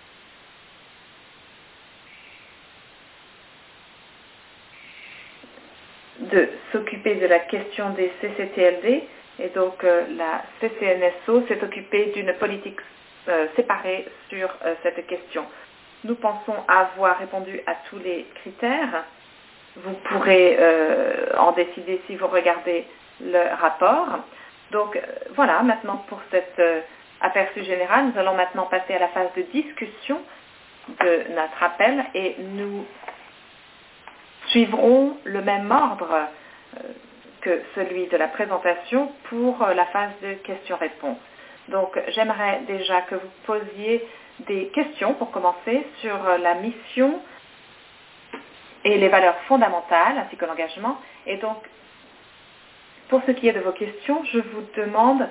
de s'occuper de la question des C C T L D. Et donc euh, la C C N S O s'est occupée d'une politique euh, séparée sur euh, cette question. Nous pensons avoir répondu à tous les critères. Vous pourrez euh, en décider si vous regardez le rapport. Donc euh, voilà, maintenant pour cet euh, aperçu général, nous allons maintenant passer à la phase de discussion de notre appel et nous suivrons le même ordre euh, que celui de la présentation pour euh, la phase de questions-réponses. Donc j'aimerais déjà que vous posiez des questions pour commencer sur euh, la mission et les valeurs fondamentales ainsi que l'engagement. Et donc, pour ce qui est de vos questions, je vous demande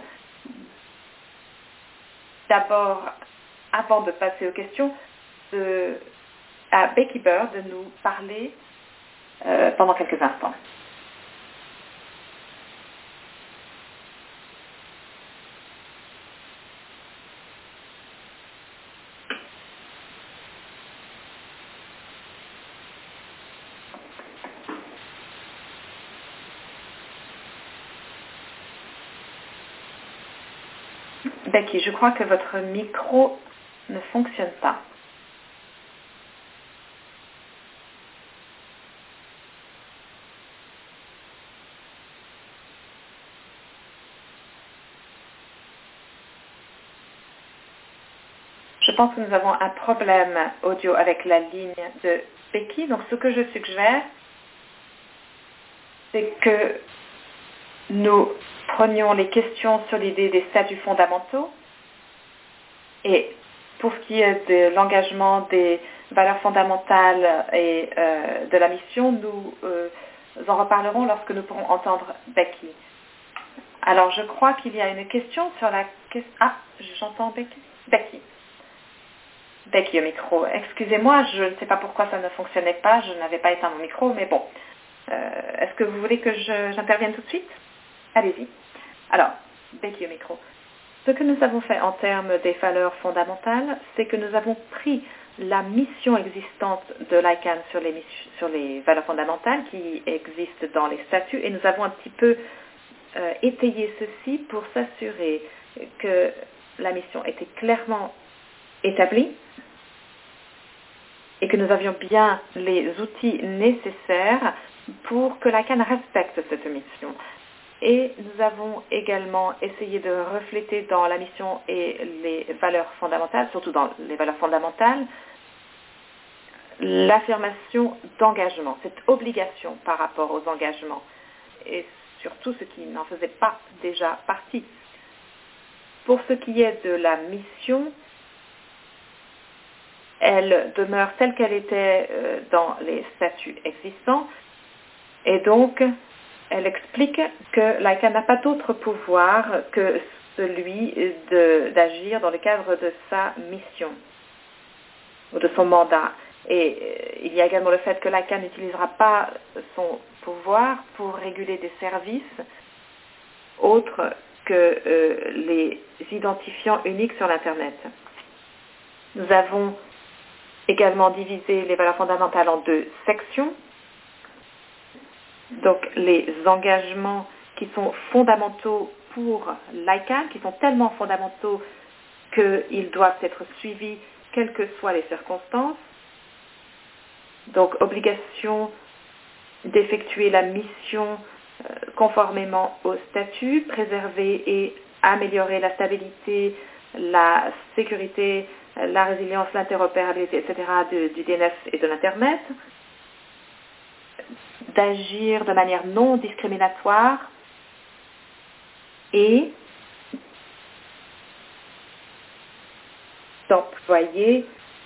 d'abord, avant de passer aux questions, de, à Becky Bird de nous parler euh, pendant quelques instants. Becky, je crois que votre micro ne fonctionne pas. Je pense que nous avons un problème audio avec la ligne de Becky. Donc, ce que je suggère, c'est que nous prenions les questions sur l'idée des statuts fondamentaux et pour ce qui est de l'engagement des valeurs fondamentales et euh, de la mission, nous euh, en reparlerons lorsque nous pourrons entendre Becky. Alors, je crois qu'il y a une question sur la question... Ah, j'entends Becky. Becky. Becky au micro. Excusez-moi, je ne sais pas pourquoi ça ne fonctionnait pas, je n'avais pas éteint mon micro, mais bon. Euh, est-ce que vous voulez que je, j'intervienne tout de suite? Allez-y. Alors, Becky au micro. Ce que nous avons fait en termes des valeurs fondamentales, c'est que nous avons pris la mission existante de l'I C A N sur les, sur les valeurs fondamentales qui existent dans les statuts et nous avons un petit peu euh, étayé ceci pour s'assurer que la mission était clairement établie et que nous avions bien les outils nécessaires pour que l'I C A N respecte cette mission. Et nous avons également essayé de refléter dans la mission et les valeurs fondamentales, surtout dans les valeurs fondamentales, l'affirmation d'engagement, cette obligation par rapport aux engagements, et surtout ce qui n'en faisait pas déjà partie. Pour ce qui est de la mission, elle demeure telle qu'elle était dans les statuts existants, et donc elle explique que l'I C A N n'a pas d'autre pouvoir que celui de, d'agir dans le cadre de sa mission ou de son mandat. Et euh, il y a également le fait que l'I C A N n'utilisera pas son pouvoir pour réguler des services autres que euh, les identifiants uniques sur l'Internet. Nous avons également divisé les valeurs fondamentales en deux sections. Donc, les engagements qui sont fondamentaux pour l'I C A N, qui sont tellement fondamentaux qu'ils doivent être suivis quelles que soient les circonstances. Donc, obligation d'effectuer la mission euh, conformément au statut, préserver et améliorer la stabilité, la sécurité, la résilience, l'interopérabilité, et cetera de, du D N S et de l'Internet, d'agir de manière non discriminatoire et d'employer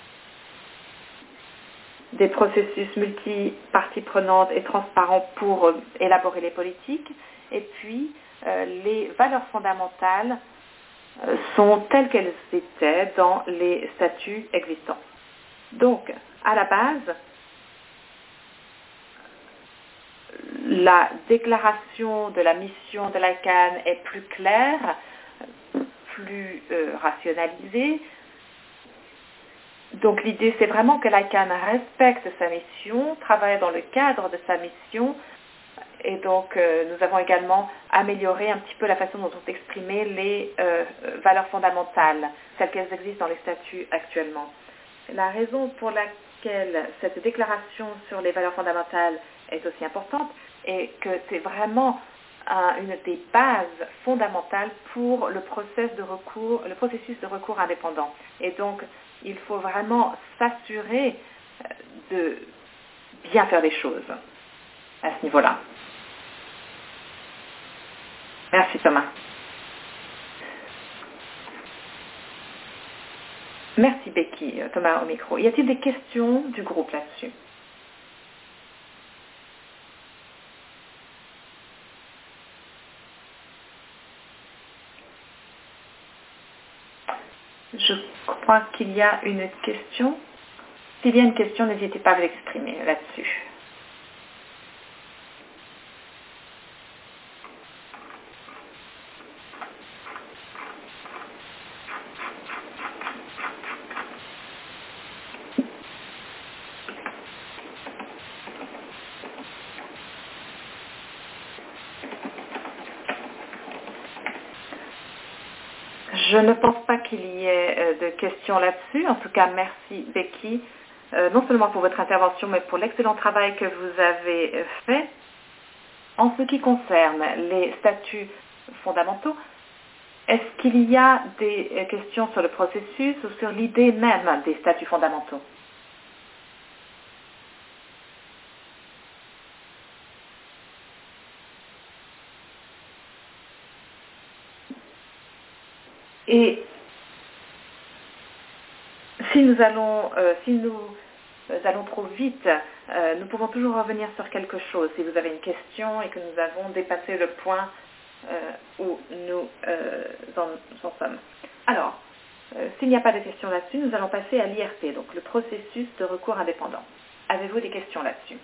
des processus multi-parties prenantes et transparents pour euh, élaborer les politiques. Et puis, euh, les valeurs fondamentales euh, sont telles qu'elles étaient dans les statuts existants. Donc, à la base, la déclaration de la mission de l'I C A N est plus claire, plus euh, rationalisée. Donc l'idée, c'est vraiment que l'I C A N respecte sa mission, travaille dans le cadre de sa mission, et donc euh, nous avons également amélioré un petit peu la façon dont sont exprimées les euh, valeurs fondamentales, telles qu'elles existent dans les statuts actuellement. La raison pour laquelle cette déclaration sur les valeurs fondamentales est aussi importante est que c'est vraiment un, une des bases fondamentales pour le process de recours, le processus de recours indépendant. Et donc, il faut vraiment s'assurer de bien faire les choses à ce niveau-là. Merci Thomas. Merci Becky, Thomas au micro. Y a-t-il des questions du groupe là-dessus? Je crois qu'il y a une question. S'il y a une question, n'hésitez pas à l'exprimer là-dessus. Je ne pense pas qu'il y ait de questions là-dessus. En tout cas, merci Becky, euh, non seulement pour votre intervention, mais pour l'excellent travail que vous avez fait. En ce qui concerne les statuts fondamentaux, est-ce qu'il y a des questions sur le processus ou sur l'idée même des statuts fondamentaux? Et si nous allons, euh, si nous allons trop vite, euh, nous pouvons toujours revenir sur quelque chose. Si vous avez une question et que nous avons dépassé le point euh, où nous euh, en, en sommes. Alors, euh, s'il n'y a pas de questions là-dessus, nous allons passer à l'I R P, donc le processus de recours indépendant. Avez-vous des questions là-dessus?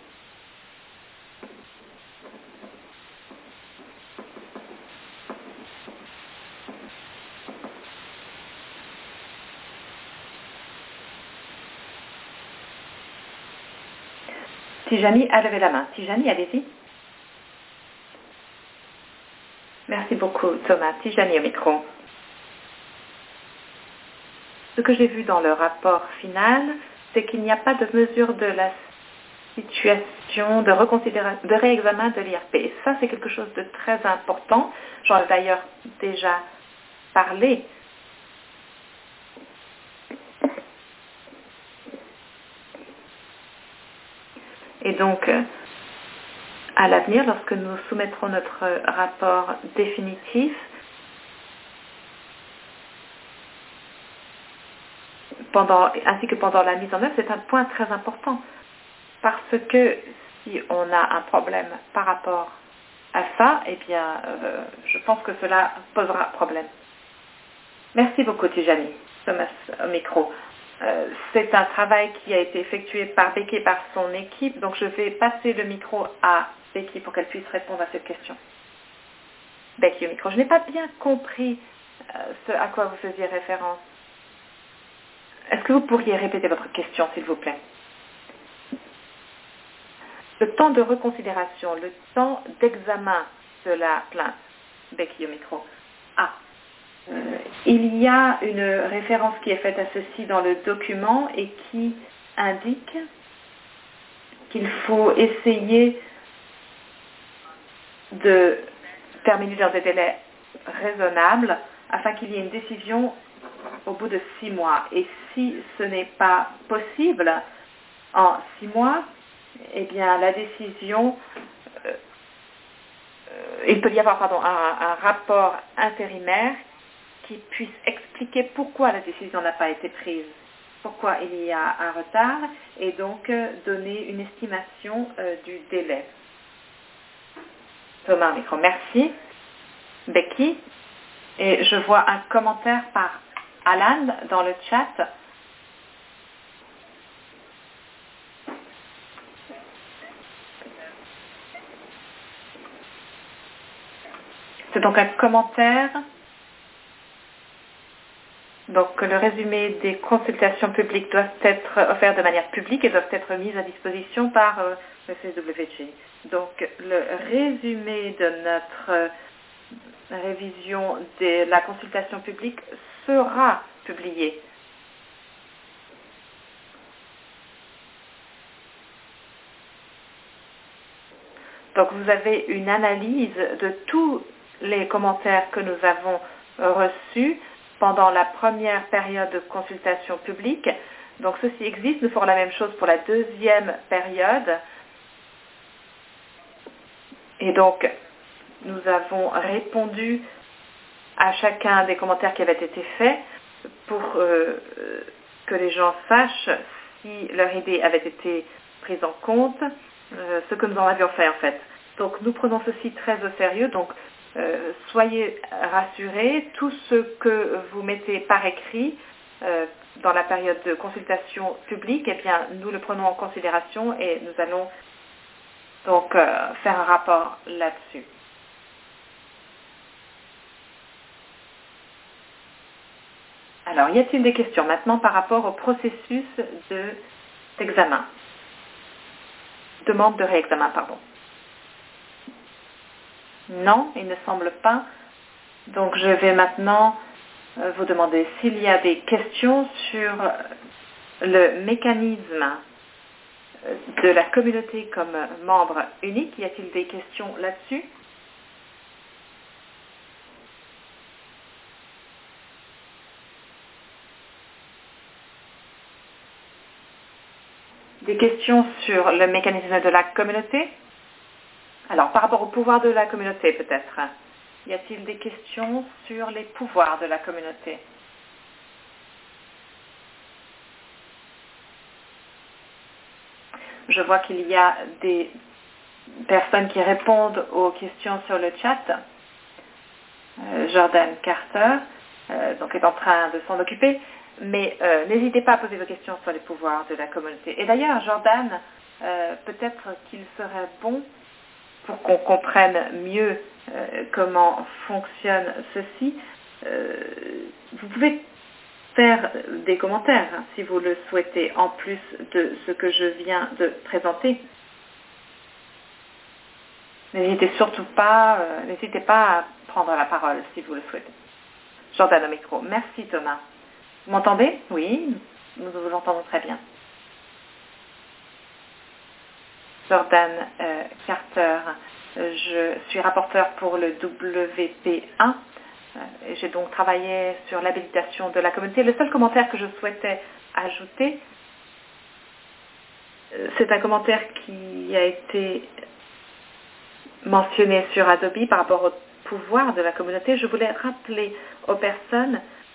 Tijani a levé la main. Tijani, allez-y. Merci beaucoup, Thomas. Tijani au micro. Ce que j'ai vu dans le rapport final, c'est qu'il n'y a pas de mesure de la situation de reconsidération, de réexamen de l'I R P. Et ça, c'est quelque chose de très important. J'en ai d'ailleurs déjà parlé. Et donc, à l'avenir, lorsque nous soumettrons notre rapport définitif, pendant, ainsi que pendant la mise en œuvre, c'est un point très important. Parce que si on a un problème par rapport à ça, eh bien, euh, je pense que cela posera problème. Merci beaucoup, Tijani. Thomas, au micro. Euh, c'est un travail qui a été effectué par Becky et par son équipe, donc je vais passer le micro à Becky pour qu'elle puisse répondre à cette question. Becky, au micro. Je n'ai pas bien compris euh, ce à quoi vous faisiez référence. Est-ce que vous pourriez répéter votre question, s'il vous plaît? Le temps de reconsidération, le temps d'examen de la plainte. Becky, au micro. Ah. Euh, il y a une référence qui est faite à ceci dans le document et qui indique qu'il faut essayer de terminer dans des délais raisonnables afin qu'il y ait une décision au bout de six mois. Et si ce n'est pas possible en six mois, eh bien la décision, euh, euh, il peut y avoir pardon, un, un rapport intérimaire qui puisse expliquer pourquoi la décision n'a pas été prise, pourquoi il y a un retard, et donc euh, donner une estimation euh, du délai. Thomas, micro, merci. Becky, et je vois un commentaire par Alan dans le chat. C'est donc un commentaire. Donc, le résumé des consultations publiques doivent être offerts de manière publique et doivent être mis à disposition par euh, le C W G. Donc, le résumé de notre euh, révision de la consultation publique sera publié. Donc, vous avez une analyse de tous les commentaires que nous avons reçus pendant la première période de consultation publique. Donc, ceci existe. Nous ferons la même chose pour la deuxième période. Et donc, nous avons répondu à chacun des commentaires qui avaient été faits pour euh, que les gens sachent si leur idée avait été prise en compte, euh, ce que nous en avions fait en fait. Donc, nous prenons ceci très au sérieux. Donc, Euh, soyez rassurés, tout ce que vous mettez par écrit euh, dans la période de consultation publique, eh bien, nous le prenons en considération et nous allons donc euh, faire un rapport là-dessus. Alors, y a-t-il des questions maintenant par rapport au processus de, d'examen, demande de réexamen, pardon? Non, il ne semble pas. Donc, je vais maintenant euh, vous demander s'il y a des questions sur le mécanisme de la communauté comme membre unique. Y a-t-il des questions là-dessus? Des questions sur le mécanisme de la communauté? Alors, par rapport au pouvoir de la communauté, peut-être. Y a-t-il des questions sur les pouvoirs de la communauté? Je vois qu'il y a des personnes qui répondent aux questions sur le chat. Euh, Jordan Carter euh, donc est en train de s'en occuper, mais euh, n'hésitez pas à poser vos questions sur les pouvoirs de la communauté. Et d'ailleurs, Jordan, euh, peut-être qu'il serait bon, pour qu'on comprenne mieux euh, comment fonctionne ceci, euh, vous pouvez faire des commentaires hein, si vous le souhaitez, en plus de ce que je viens de présenter. N'hésitez surtout pas, euh, n'hésitez pas à prendre la parole si vous le souhaitez. Jordan au micro. Merci Thomas. Vous m'entendez? Oui, nous vous entendons très bien. Jordan euh, Carter, je suis rapporteur pour le W P un. Euh, et j'ai donc travaillé sur l'habilitation de la communauté. Le seul commentaire que je souhaitais ajouter, euh, c'est un commentaire qui a été mentionné sur Adobe par rapport au pouvoir de la communauté. Je voulais rappeler aux personnes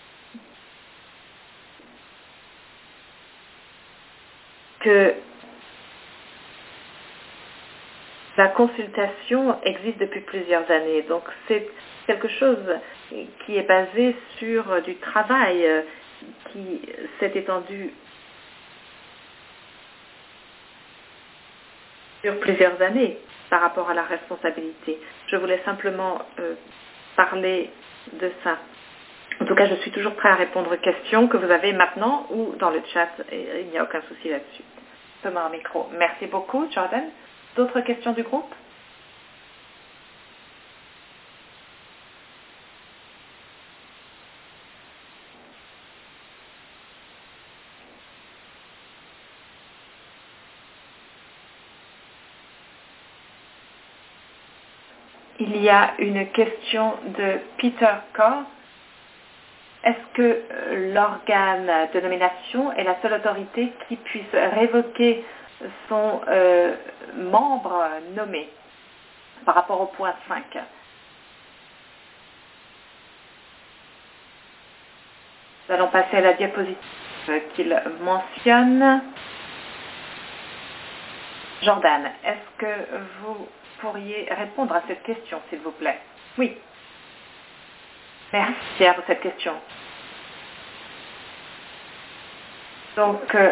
que la consultation existe depuis plusieurs années. Donc c'est quelque chose qui est basé sur du travail qui s'est étendu sur plusieurs années par rapport à la responsabilité. Je voulais simplement euh, parler de ça. En tout cas, je suis toujours prêt à répondre aux questions que vous avez maintenant ou dans le chat, et il n'y a aucun souci là-dessus. Thomas au micro. Merci beaucoup, Jordan. D'autres questions du groupe? Il y a une question de Peter Corr. Est-ce que l'organe de nomination est la seule autorité qui puisse révoquer son euh, membre nommé par rapport au point cinq? Nous allons passer à la diapositive qu'il mentionne. Jordan, est-ce que vous pourriez répondre à cette question, s'il vous plaît? Oui. Merci pour cette question. Donc, euh,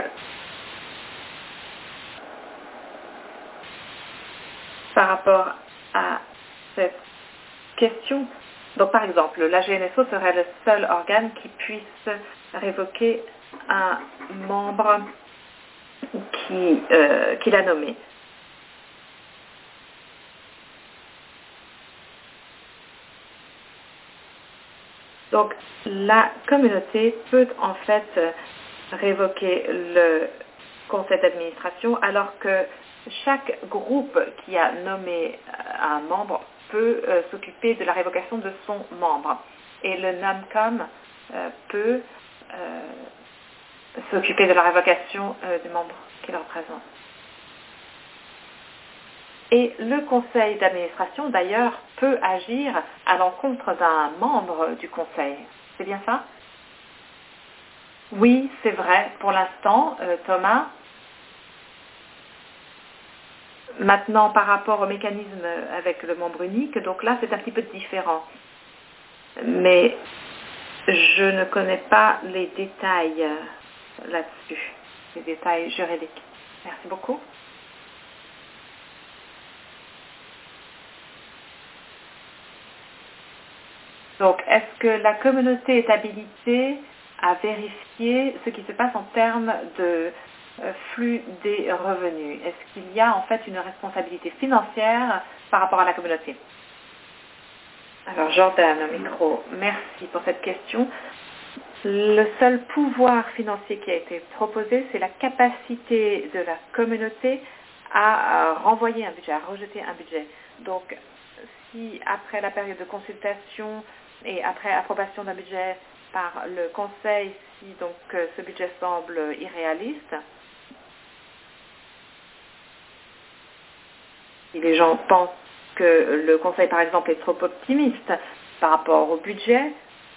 par rapport à cette question, donc par exemple, la G N S O serait le seul organe qui puisse révoquer un membre qui, euh, qu'il a nommé. Donc, la communauté peut en fait révoquer le conseil d'administration alors que chaque groupe qui a nommé un membre peut euh, s'occuper de la révocation de son membre. Et le NOMCOM euh, peut euh, s'occuper de la révocation euh, du membre qu'il représente. Et le conseil d'administration, d'ailleurs, peut agir à l'encontre d'un membre du conseil. C'est bien ça? Oui, c'est vrai. Pour l'instant, euh, Thomas. Maintenant, par rapport au mécanisme avec le membre unique, donc là, c'est un petit peu différent. Mais je ne connais pas les détails là-dessus, les détails juridiques. Merci beaucoup. Donc, est-ce que la communauté est habilitée à vérifier ce qui se passe en termes de euh, flux des revenus? Est-ce qu'il y a en fait une responsabilité financière par rapport à la communauté? Alors, Jordan, au micro, merci pour cette question. Le seul pouvoir financier qui a été proposé, c'est la capacité de la communauté à renvoyer un budget, à rejeter un budget. Donc, si après la période de consultation et après approbation d'un budget par le conseil, si donc ce budget semble irréaliste, si les gens pensent que le conseil, par exemple, est trop optimiste par rapport au budget,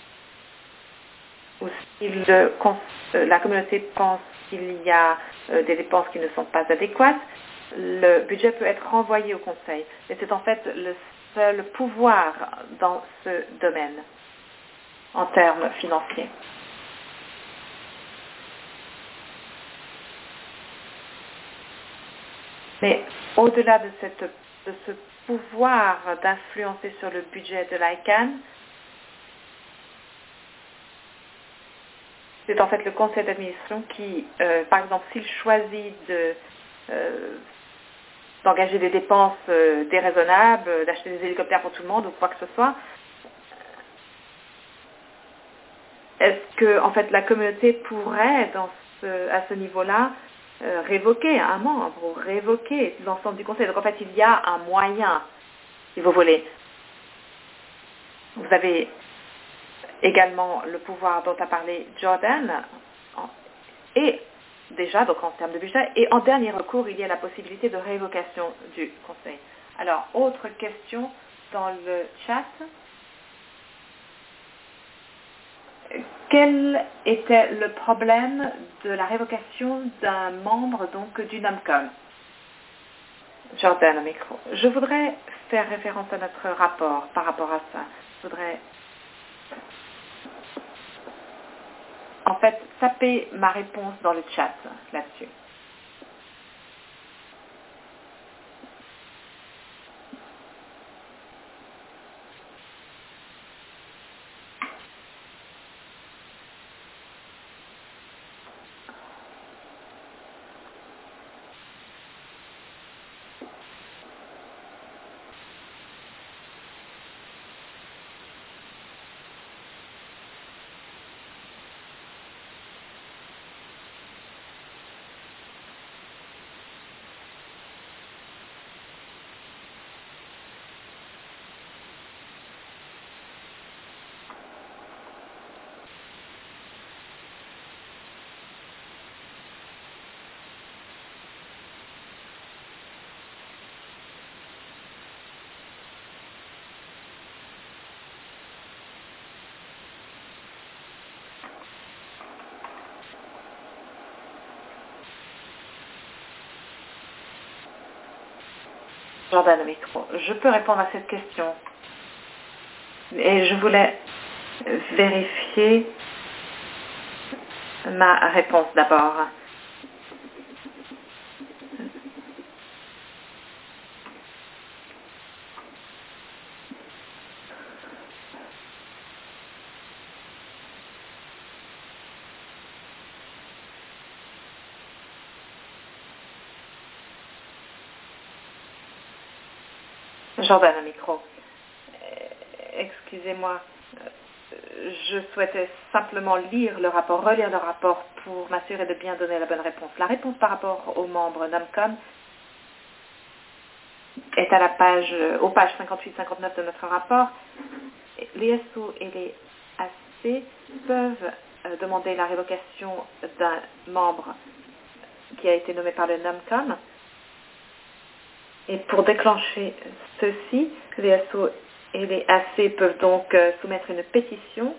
ou si le, la communauté pense qu'il y a euh, des dépenses qui ne sont pas adéquates, le budget peut être renvoyé au conseil. Et c'est en fait le seul pouvoir dans ce domaine en termes financiers. Mais au-delà de, cette, de ce pouvoir d'influencer sur le budget de l'I C A N, c'est en fait le conseil d'administration qui, euh, par exemple, s'il choisit de, euh, d'engager des dépenses euh, déraisonnables, d'acheter des hélicoptères pour tout le monde ou quoi que ce soit, est-ce que en fait la communauté pourrait, dans ce, à ce niveau-là, euh, révoquer un membre ou révoquer l'ensemble du conseil? Donc en fait, il y a un moyen, si vous voulez. Vous avez également le pouvoir dont a parlé Jordan, et déjà, donc en termes de budget, et en dernier recours, il y a la possibilité de révocation du conseil. Alors, autre question dans le chat. Quel était le problème de la révocation d'un membre donc du NOMCOM? Jordan au micro. Je voudrais faire référence à notre rapport par rapport à ça. Je voudrais en fait taper ma réponse dans le chat là-dessus. Jordan au micro. Je peux répondre à cette question. Et je voulais vérifier ma réponse d'abord. Jordan au micro. Excusez-moi, je souhaitais simplement lire le rapport, relire le rapport pour m'assurer de bien donner la bonne réponse. La réponse par rapport aux membres NOMCOM est à la page, aux pages cinquante-huit cinquante-neuf de notre rapport. Les S O et les A C peuvent euh, demander la révocation d'un membre qui a été nommé par le NOMCOM. Et pour déclencher ceci, les S O et les A C peuvent donc euh, soumettre une pétition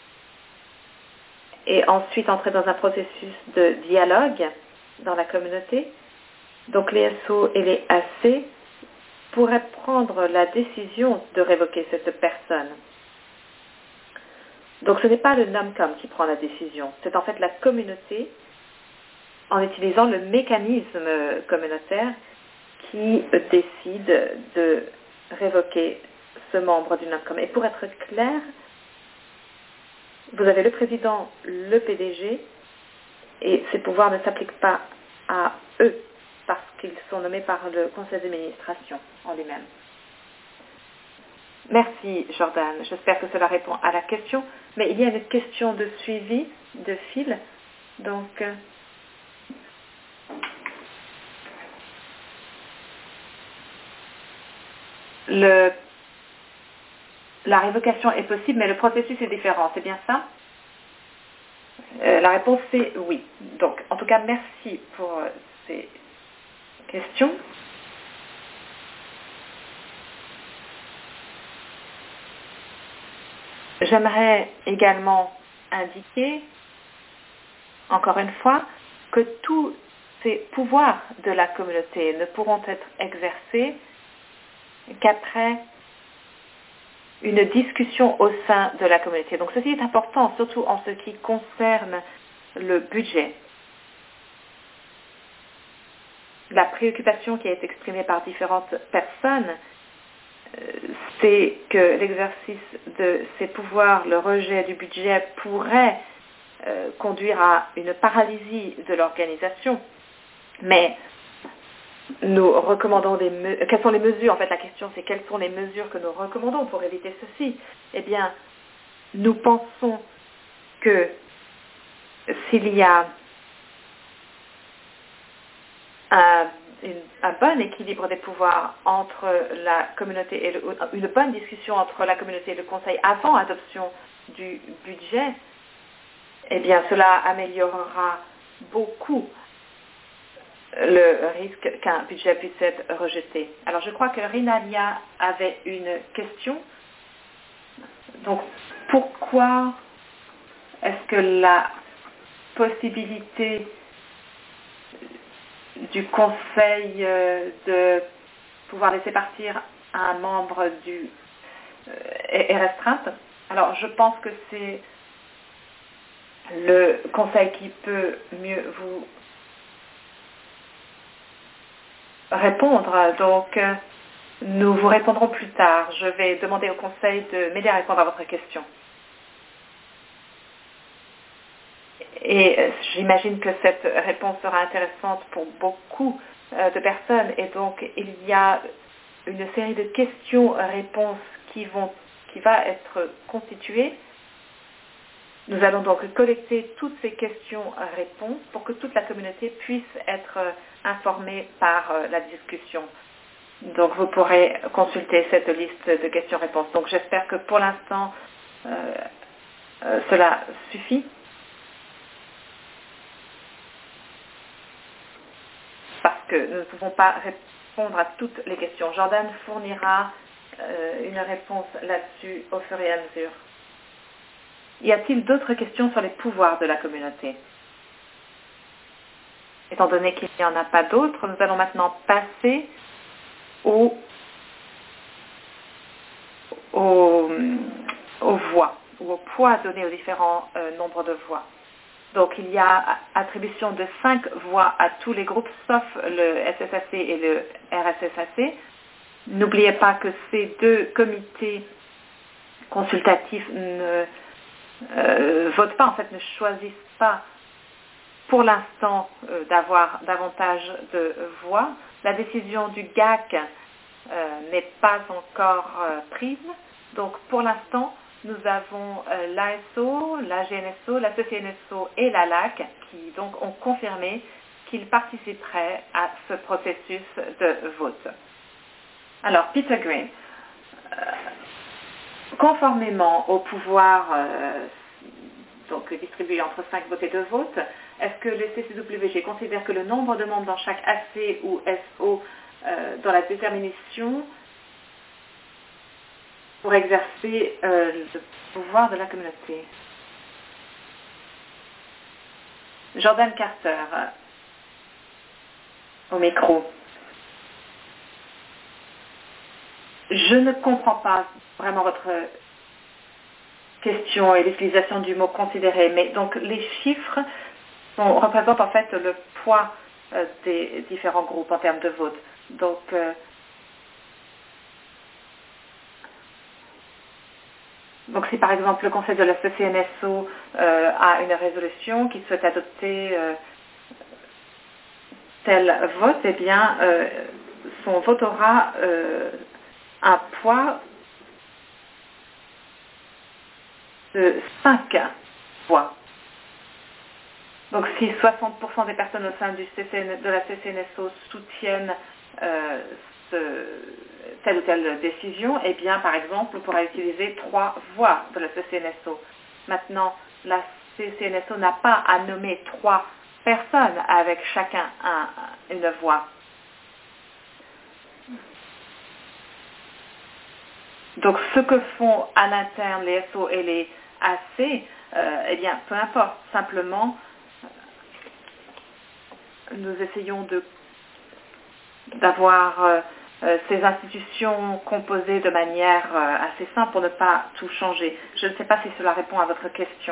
et ensuite entrer dans un processus de dialogue dans la communauté. Donc les S O et les A C pourraient prendre la décision de révoquer cette personne. Donc ce n'est pas le NOMCOM qui prend la décision, c'est en fait la communauté en utilisant le mécanisme communautaire qui décide de révoquer ce membre du NOMCOM. Et pour être clair, vous avez le président, le P D G, et ces pouvoirs ne s'appliquent pas à eux, parce qu'ils sont nommés par le conseil d'administration en lui-même. Merci Jordan, j'espère que cela répond à la question, mais il y a une question de suivi, de fil, donc... Le, la révocation est possible, mais le processus est différent, c'est bien ça? euh, La réponse c'est oui. Donc, en tout cas, merci pour euh, ces questions. j'aimerais également indiquer, encore une fois, que tous ces pouvoirs de la communauté ne pourront être exercés qu'après une discussion au sein de la communauté. Donc ceci est important, surtout en ce qui concerne le budget. La préoccupation qui a été exprimée par différentes personnes, c'est que l'exercice de ces pouvoirs, le rejet du budget pourrait euh, conduire à une paralysie de l'organisation. Mais nous recommandons des mesures. Quelles sont les mesures? En fait, la question, c'est quelles sont les mesures que nous recommandons pour éviter ceci? Eh bien, nous pensons que s'il y a un, une, un bon équilibre des pouvoirs entre la communauté et le, une bonne discussion entre la communauté et le Conseil avant adoption du budget, eh bien, cela améliorera beaucoup le risque qu'un budget puisse être rejeté. Alors, je crois que Rinalia avait une question. Donc, pourquoi est-ce que la possibilité du Conseil de pouvoir laisser partir un membre du, est, est restreinte? Alors, je pense que c'est le Conseil qui peut mieux vous répondre. Donc, nous vous répondrons plus tard. Je vais demander au Conseil de m'aider à répondre à votre question. Et j'imagine que cette réponse sera intéressante pour beaucoup de personnes. Et donc, il y a une série de questions-réponses qui vont, qui va être constituée. Nous allons donc collecter toutes ces questions-réponses pour que toute la communauté puisse être informée par la discussion. Donc, vous pourrez consulter cette liste de questions-réponses. Donc, j'espère que pour l'instant, euh, euh, cela suffit. Parce que nous ne pouvons pas répondre à toutes les questions. Jordan fournira euh, une réponse là-dessus au fur et à mesure. Y a-t-il d'autres questions sur les pouvoirs de la communauté? Étant donné qu'il n'y en a pas d'autres, nous allons maintenant passer aux, aux, aux voix, ou au poids donné aux différents euh, nombres de voix. Donc, il y a attribution de cinq voix à tous les groupes, sauf le S S A C et le R S S A C. N'oubliez pas que ces deux comités consultatifs ne euh, votent pas, en fait, ne choisissent pas pour l'instant euh, d'avoir davantage de voix. La décision du G A C euh, n'est pas encore euh, prise. Donc, pour l'instant, nous avons euh, l'A S O, la G N S O, la C C N S O et la L A C qui donc ont confirmé qu'ils participeraient à ce processus de vote. Alors, Peter Green, euh, conformément au pouvoir euh, donc distribué entre cinq votes et deux votes, est-ce que le C C W G considère que le nombre de membres dans chaque A C ou S O euh, dans la détermination pour exercer euh, le pouvoir de la communauté? Jordan Carter, euh, au micro. Je ne comprends pas vraiment votre question et l'utilisation du mot considéré, mais donc les chiffres sont, représentent en fait le poids euh, des différents groupes en termes de vote. Donc, euh, Donc, si par exemple le Conseil de la C C N S O euh, a une résolution qui souhaite adopter euh, tel vote, eh bien, euh, son vote aura euh, un poids de cinq voix. Donc, si soixante pour cent des personnes au sein du C C N, de la C C N S O soutiennent euh, ce, telle ou telle décision, eh bien, par exemple, on pourra utiliser trois voix de la C C N S O. Maintenant, la C C N S O n'a pas à nommer trois personnes avec chacun un, une voix. Donc, ce que font à l'interne les S O et les A C, euh, eh bien, peu importe. Simplement, nous essayons de d'avoir euh, euh, ces institutions composées de manière euh, assez simple pour ne pas tout changer. Je ne sais pas si cela répond à votre question.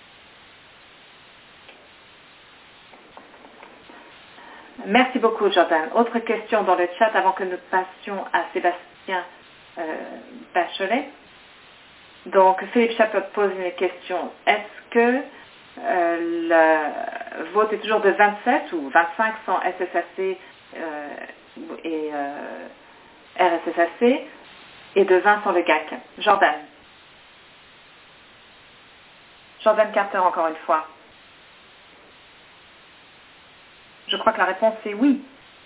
Merci beaucoup, Jordan. Autre question dans le chat avant que nous passions à Sébastien euh, Bachelet. Donc, Philippe Chapeau pose une question. Est-ce que euh, le vote est toujours de vingt-sept ou vingt-cinq sans S S A C euh, et euh, R S S A C et de vingt sans le G A C? Jordan. Jordan Carter, encore une fois. Je crois que la réponse est oui.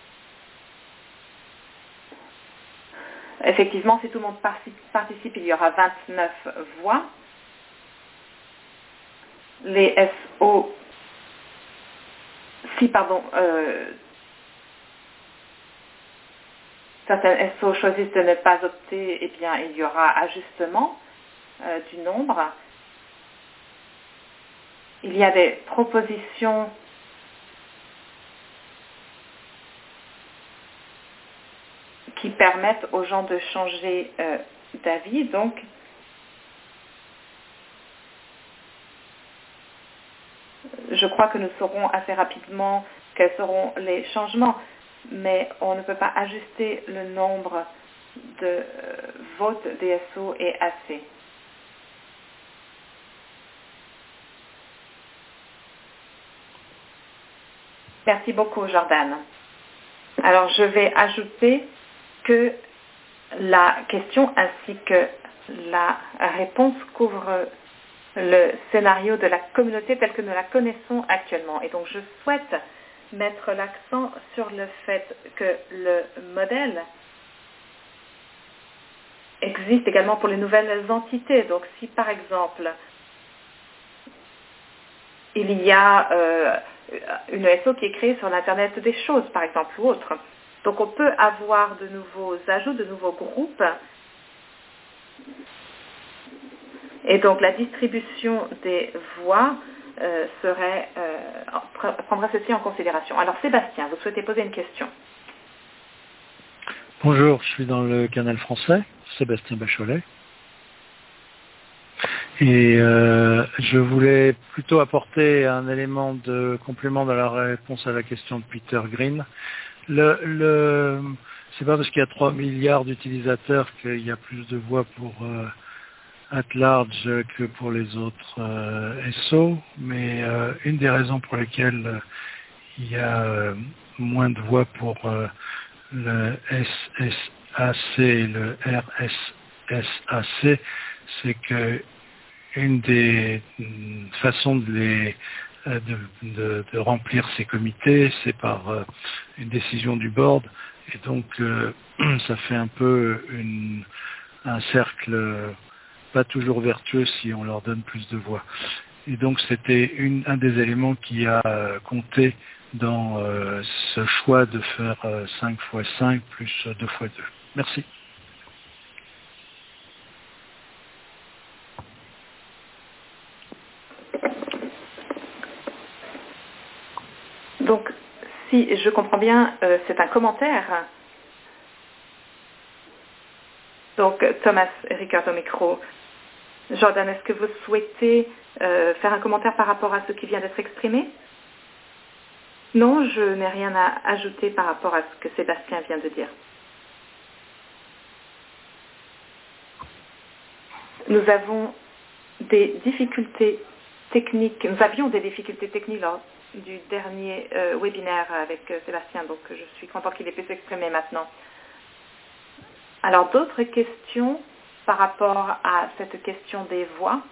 Effectivement, si tout le monde participe, il y aura vingt-neuf voix. Les S O, si, pardon, euh, certaines S O choisissent de ne pas opter, eh bien, il y aura ajustement euh, du nombre. Il y a des propositions qui permettent aux gens de changer euh, d'avis. Donc, je crois que nous saurons assez rapidement quels seront les changements, mais on ne peut pas ajuster le nombre de euh, votes des S O et A C. Merci beaucoup, Jordan. Alors, je vais ajouter que la question ainsi que la réponse couvrent le scénario de la communauté tel que nous la connaissons actuellement. Et donc, je souhaite mettre l'accent sur le fait que le modèle existe également pour les nouvelles entités. Donc, si par exemple, il y a euh, une S O qui est créée sur l'Internet des choses, par exemple, ou autre, donc on peut avoir de nouveaux ajouts, de nouveaux groupes. Et donc la distribution des voix euh, serait, euh, prendra ceci en considération. Alors Sébastien, vous souhaitez poser une question? Bonjour, je suis dans le canal français, Sébastien Bachelet. Et euh, je voulais plutôt apporter un élément de complément dans la réponse à la question de Peter Green. Le, le, c'est pas parce qu'il y a trois milliards d'utilisateurs qu'il y a plus de voix pour euh, at large que pour les autres euh, S O, mais euh, une des raisons pour lesquelles euh, il y a euh, moins de voix pour euh, le S S A C et le R S S A C, c'est que une des façons de les De, de, de remplir ces comités, c'est par euh, une décision du board, et donc euh, ça fait un peu une, un cercle euh, pas toujours vertueux si on leur donne plus de voix. Et donc c'était une, un des éléments qui a euh, compté dans euh, ce choix de faire euh, cinq fois cinq plus deux fois deux. Merci. Donc, si je comprends bien, euh, c'est un commentaire. Donc, Thomas Ricard au micro. Jordan, est-ce que vous souhaitez euh, faire un commentaire par rapport à ce qui vient d'être exprimé? Non, je n'ai rien à ajouter par rapport à ce que Sébastien vient de dire. Nous avons des difficultés techniques, nous avions des difficultés techniques lors du dernier euh, webinaire avec euh, Sébastien, donc je suis content qu'il ait pu s'exprimer maintenant. Alors, d'autres questions par rapport à cette question des voix?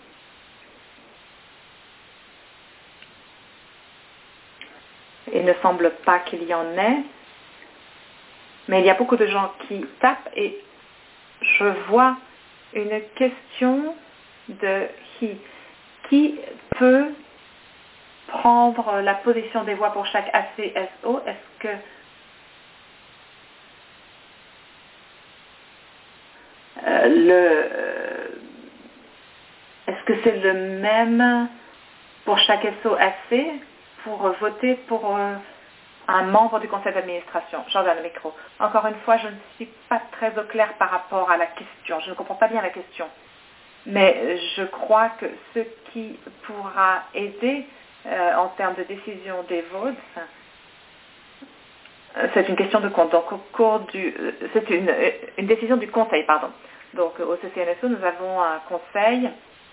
Il ne semble pas qu'il y en ait, mais il y a beaucoup de gens qui tapent et je vois une question de qui, qui peut prendre la position des voix pour chaque A C S O. Est-ce que euh, le, euh, est-ce que c'est le même pour chaque S O A C pour voter pour euh, un membre du conseil d'administration? Jordan, le micro. Encore une fois, je ne suis pas très au clair par rapport à la question. Je ne comprends pas bien la question. Mais je crois que ce qui pourra aider euh, en termes de décision des votes, euh, c'est une question de compte. Donc, au cours du, euh, c'est une, une décision du conseil, pardon. Donc, au C C N S O, nous avons un conseil.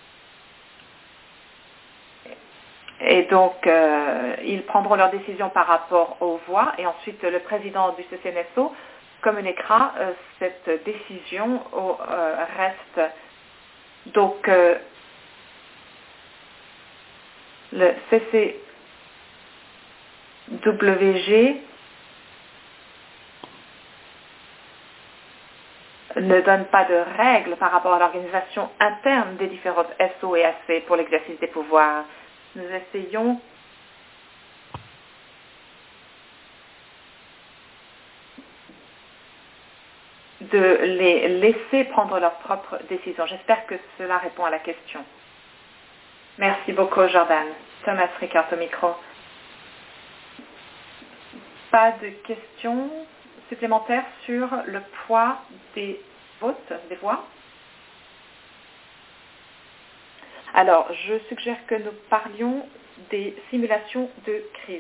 Et donc, euh, ils prendront leur décision par rapport aux voix. Et ensuite, le président du C C N S O communiquera euh, cette décision au euh, reste. Donc, euh, le C C W G ne donne pas de règles par rapport à l'organisation interne des différentes S O et A C pour l'exercice des pouvoirs. Nous essayons de les laisser prendre leurs propres décisions. J'espère que cela répond à la question. Merci beaucoup, Jordan. Thomas Rickert au micro. Pas de questions supplémentaires sur le poids des votes, des voix? Alors, je suggère que nous parlions des simulations de crise.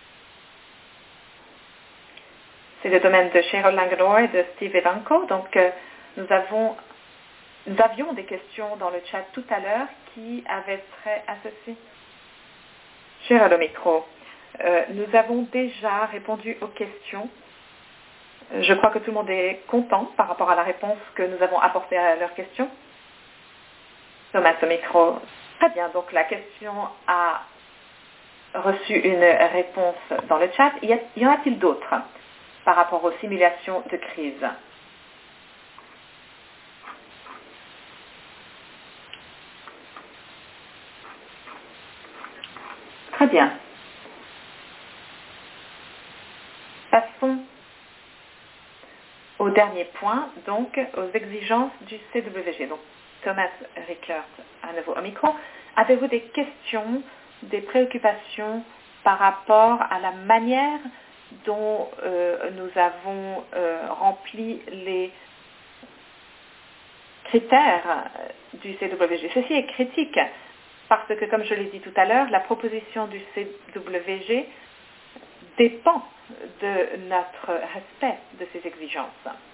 C'est le domaine de Cheryl Langenor et de Steve Evanko. Donc, euh, nous, avons, nous avions des questions dans le chat tout à l'heure qui avaient trait à ceci. Cheryl au micro. Euh, nous avons déjà répondu aux questions. Je crois que tout le monde est content par rapport à la réponse que nous avons apportée à leurs questions. Thomas au micro. Très bien. Donc, la question a reçu une réponse dans le chat. Y, a, y en a-t-il d'autres par rapport aux simulations de crise? Très bien. Passons au dernier point, donc aux exigences du C W G. Donc, Thomas Rickert, à nouveau au micro. Avez-vous des questions, des préoccupations par rapport à la manière dont euh, nous avons euh, rempli les critères du C W G? Ceci est critique parce que, comme je l'ai dit tout à l'heure, la proposition du C W G dépend de notre respect de ces exigences.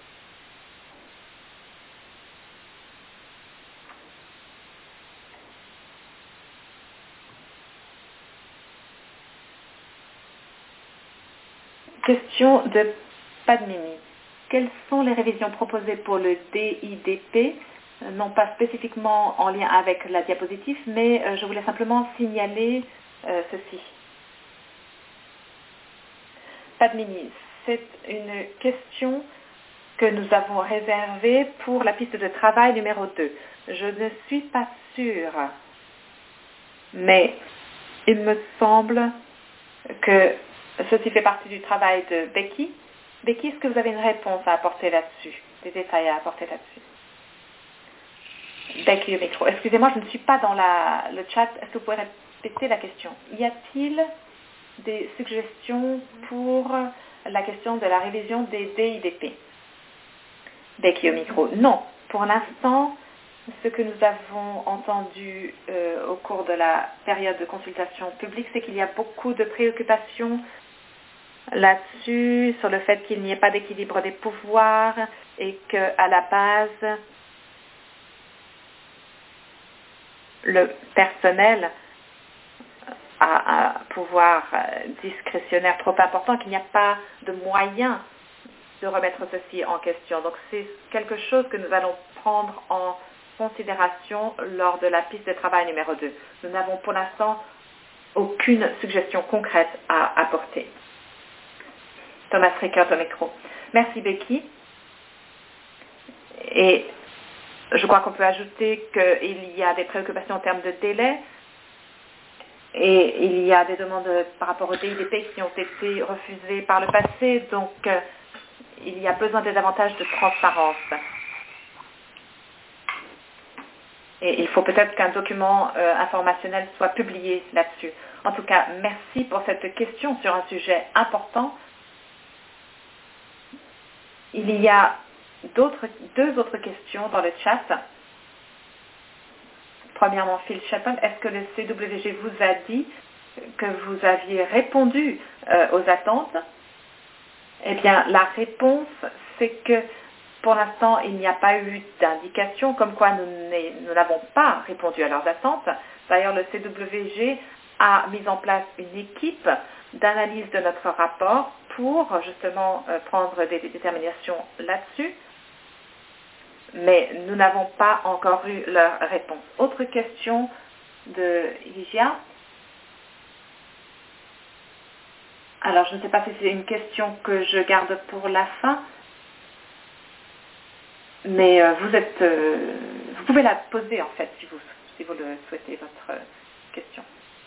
Question de Padmini. Quelles sont les révisions proposées pour le D I D P? Non pas spécifiquement en lien avec la diapositive, mais euh, je voulais simplement signaler euh, ceci. Padmini, c'est une question que nous avons réservée pour la piste de travail numéro deux. Je ne suis pas sûre, mais il me semble que ceci fait partie du travail de Becky. Becky, est-ce que vous avez une réponse à apporter là-dessus, des détails à apporter là-dessus? Becky au micro. Excusez-moi, je ne suis pas dans la, le chat. Est-ce que vous pouvez répéter la question? Y a-t-il des suggestions pour la question de la révision des D I D P? Becky au micro. Non. Pour l'instant, ce que nous avons entendu euh, au cours de la période de consultation publique, c'est qu'il y a beaucoup de préoccupations là-dessus, sur le fait qu'il n'y ait pas d'équilibre des pouvoirs et qu'à la base, le personnel a un pouvoir discrétionnaire trop important, qu'il n'y a pas de moyen de remettre ceci en question. Donc c'est quelque chose que nous allons prendre en considération lors de la piste de travail numéro deux. Nous n'avons pour l'instant aucune suggestion concrète à apporter. Thomas Rickert au micro. Merci Becky. Et je crois qu'on peut ajouter qu'il y a des préoccupations en termes de délai et il y a des demandes par rapport au D I D P qui ont été refusées par le passé, donc euh, il y a besoin de davantage de transparence. Et il faut peut-être qu'un document euh, informationnel soit publié là-dessus. En tout cas, merci pour cette question sur un sujet important. Il y a d'autres, deux autres questions dans le chat. Premièrement, Phil Chappell, est-ce que le C W G vous a dit que vous aviez répondu euh, aux attentes? Eh bien, la réponse, c'est que pour l'instant, il n'y a pas eu d'indication comme quoi nous n'avons pas répondu à leurs attentes. D'ailleurs, le C W G a mis en place une équipe d'analyse de notre rapport pour justement euh, prendre des déterminations là-dessus. Mais nous n'avons pas encore eu leur réponse. Autre question de Ligia. Alors, je ne sais pas si c'est une question que je garde pour la fin, mais euh, vous êtes, euh, vous pouvez la poser en fait si vous, si vous le souhaitez, votre euh, question.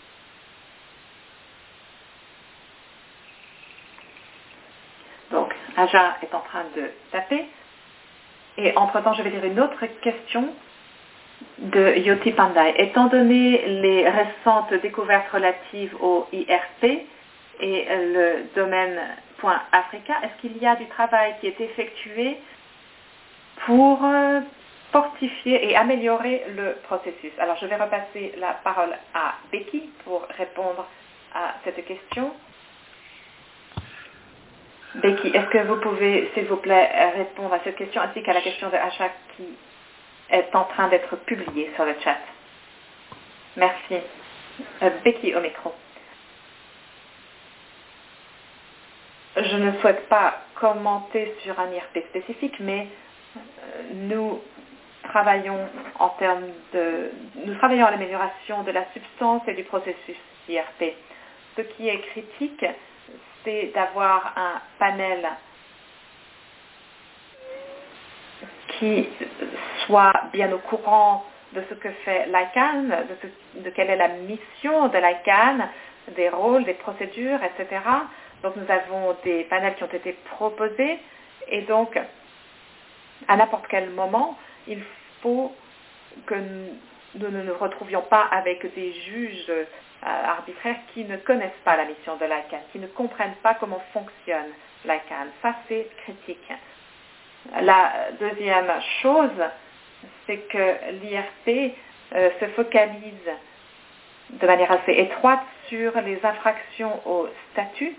Donc, Aja est en train de taper. Et entre-temps, je vais lire une autre question de Yoti Pandai. Étant donné les récentes découvertes relatives au I R P et le domaine .africa, est-ce qu'il y a du travail qui est effectué pour fortifier et améliorer le processus? Alors, je vais repasser la parole à Becky pour répondre à cette question. Becky, est-ce que vous pouvez, s'il vous plaît, répondre à cette question ainsi qu'à la question de Asha qui est en train d'être publiée sur le chat? Merci. Euh, Becky au micro. Je ne souhaite pas commenter sur un I R P spécifique, mais euh, nous travaillons en termes de, nous travaillons à l'amélioration de la substance et du processus I R P. Ce qui est critique, c'est d'avoir un panel qui soit bien au courant de ce que fait l'I C A N, de, ce, de quelle est la mission de l'I C A N, des rôles, des procédures, et cetera. Donc nous avons des panels qui ont été proposés et donc à n'importe quel moment, il faut que nous ne nous retrouvions pas avec des juges euh, arbitraires qui ne connaissent pas la mission de l'I C A N, qui ne comprennent pas comment fonctionne l'I C A N. Ça, c'est critique. La deuxième chose, c'est que l'I R P euh, se focalise de manière assez étroite sur les infractions au statut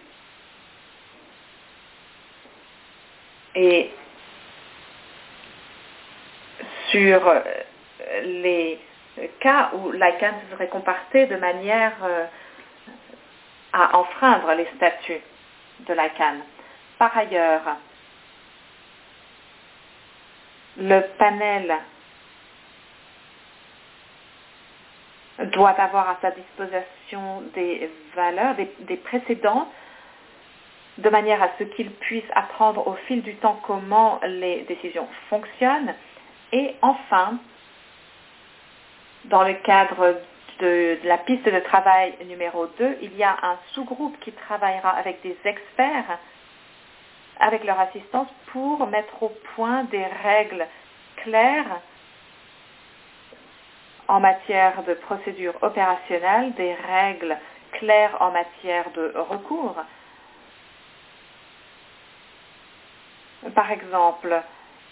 et sur les cas où l'I C A N se serait comporté de manière euh, à enfreindre les statuts de l'I C A N. Par ailleurs, le panel doit avoir à sa disposition des valeurs, des, des précédents, de manière à ce qu'il puisse apprendre au fil du temps comment les décisions fonctionnent. Et enfin, dans le cadre de, de la piste de travail numéro deux, il y a un sous-groupe qui travaillera avec des experts, avec leur assistance, pour mettre au point des règles claires en matière de procédure opérationnelle, des règles claires en matière de recours. Par exemple,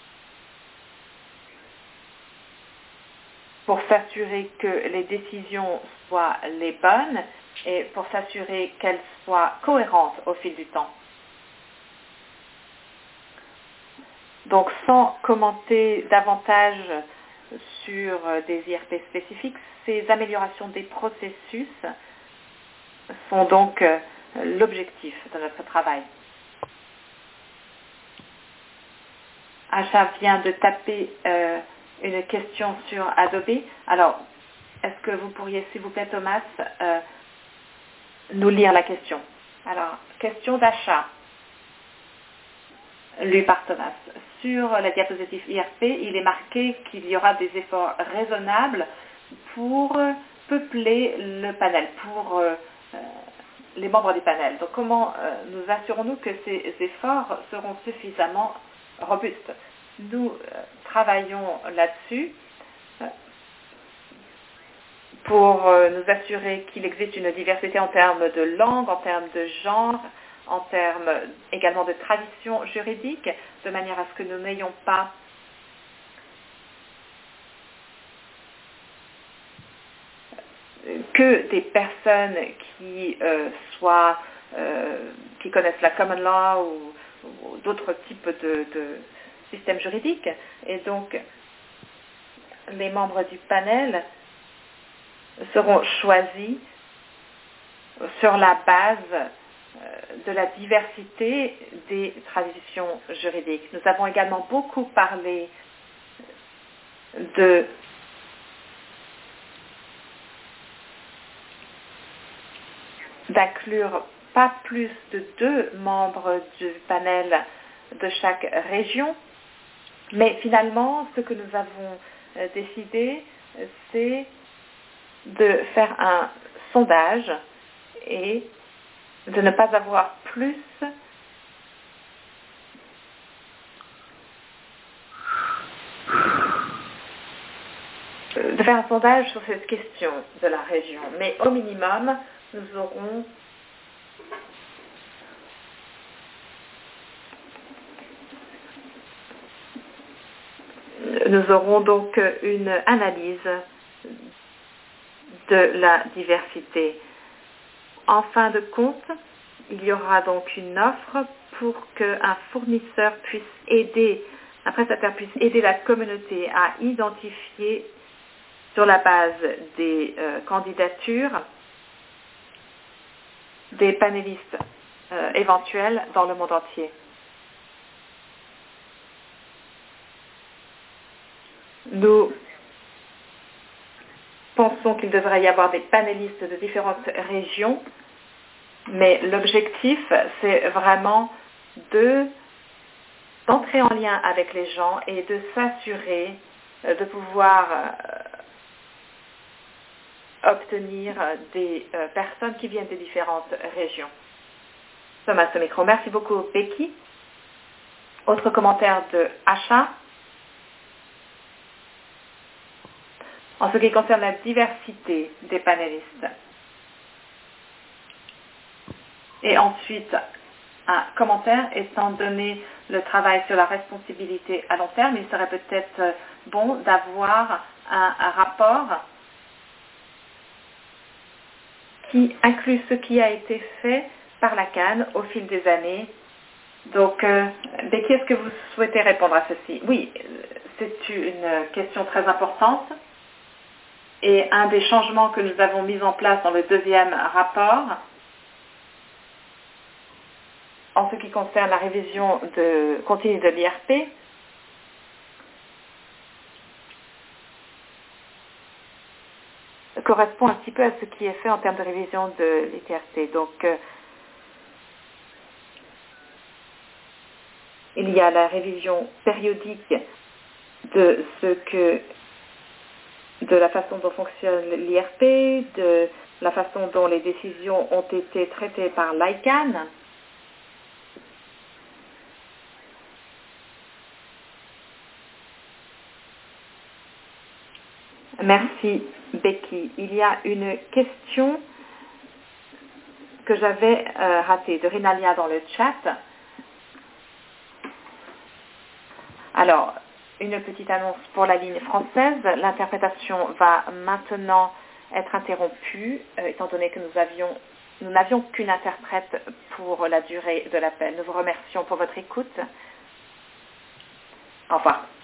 pour s'assurer que les décisions soient les bonnes et pour s'assurer qu'elles soient cohérentes au fil du temps. Donc, sans commenter davantage sur des I R P spécifiques, ces améliorations des processus sont donc l'objectif de notre travail. Asha vient de taper euh, une question sur Adobe. Alors, est-ce que vous pourriez, s'il vous plaît, Thomas, euh, nous lire la question? Alors, question d'Asha, lue par Thomas. Sur la diapositive I R P, il est marqué qu'il y aura des efforts raisonnables pour peupler le panel, pour euh, les membres du panel. Donc, comment euh, nous assurons-nous que ces efforts seront suffisamment robustes? Nous euh, travaillons là-dessus. pour euh, nous assurer qu'il existe une diversité en termes de langue, en termes de genre, en termes également de tradition juridique, de manière à ce que nous n'ayons pas que des personnes qui euh, soient euh, qui connaissent la common law ou, ou d'autres types de, de systèmes juridiques. Et donc, les membres du panel seront choisis sur la base de la diversité des traditions juridiques. Nous avons également beaucoup parlé de d'inclure pas plus de deux membres du panel de chaque région, mais finalement, ce que nous avons euh, décidé, c'est de faire un sondage et de ne pas avoir plus de faire un sondage sur cette question de la région. Mais au minimum, nous aurons nous aurons donc une analyse de la diversité. En fin de compte, il y aura donc une offre pour qu'un fournisseur puisse aider, un prestataire puisse aider la communauté à identifier sur la base des euh, candidatures des panélistes euh, éventuels dans le monde entier. Nous pensons qu'il devrait y avoir des panélistes de différentes régions, mais l'objectif, c'est vraiment de, d'entrer en lien avec les gens et de s'assurer euh, de pouvoir euh, obtenir des euh, personnes qui viennent des différentes régions. Thomas ce micro. Merci beaucoup, Becky. Autre commentaire de Asha. En ce qui concerne la diversité des panélistes. Et ensuite, un commentaire étant donné le travail sur la responsabilité à long terme, il serait peut-être bon d'avoir un, un rapport qui inclut ce qui a été fait par la Cannes au fil des années. Donc, euh, Becky, est-ce que vous souhaitez répondre à ceci? Oui, c'est une question très importante. Et un des changements que nous avons mis en place dans le deuxième rapport, en ce qui concerne la révision de, continue de l'I R P, correspond un petit peu à ce qui est fait en termes de révision de l'I T R T. Donc, euh, il y a la révision périodique de ce que de la façon dont fonctionne l'I R P, de la façon dont les décisions ont été traitées par l'I C A N. Merci, Becky. Il y a une question que j'avais euh, ratée de Rinalia dans le chat. Alors, une petite annonce pour la ligne française. L'interprétation va maintenant être interrompue, euh, étant donné que nous avions, nous n'avions qu'une interprète pour la durée de l'appel. Nous vous remercions pour votre écoute. Au revoir.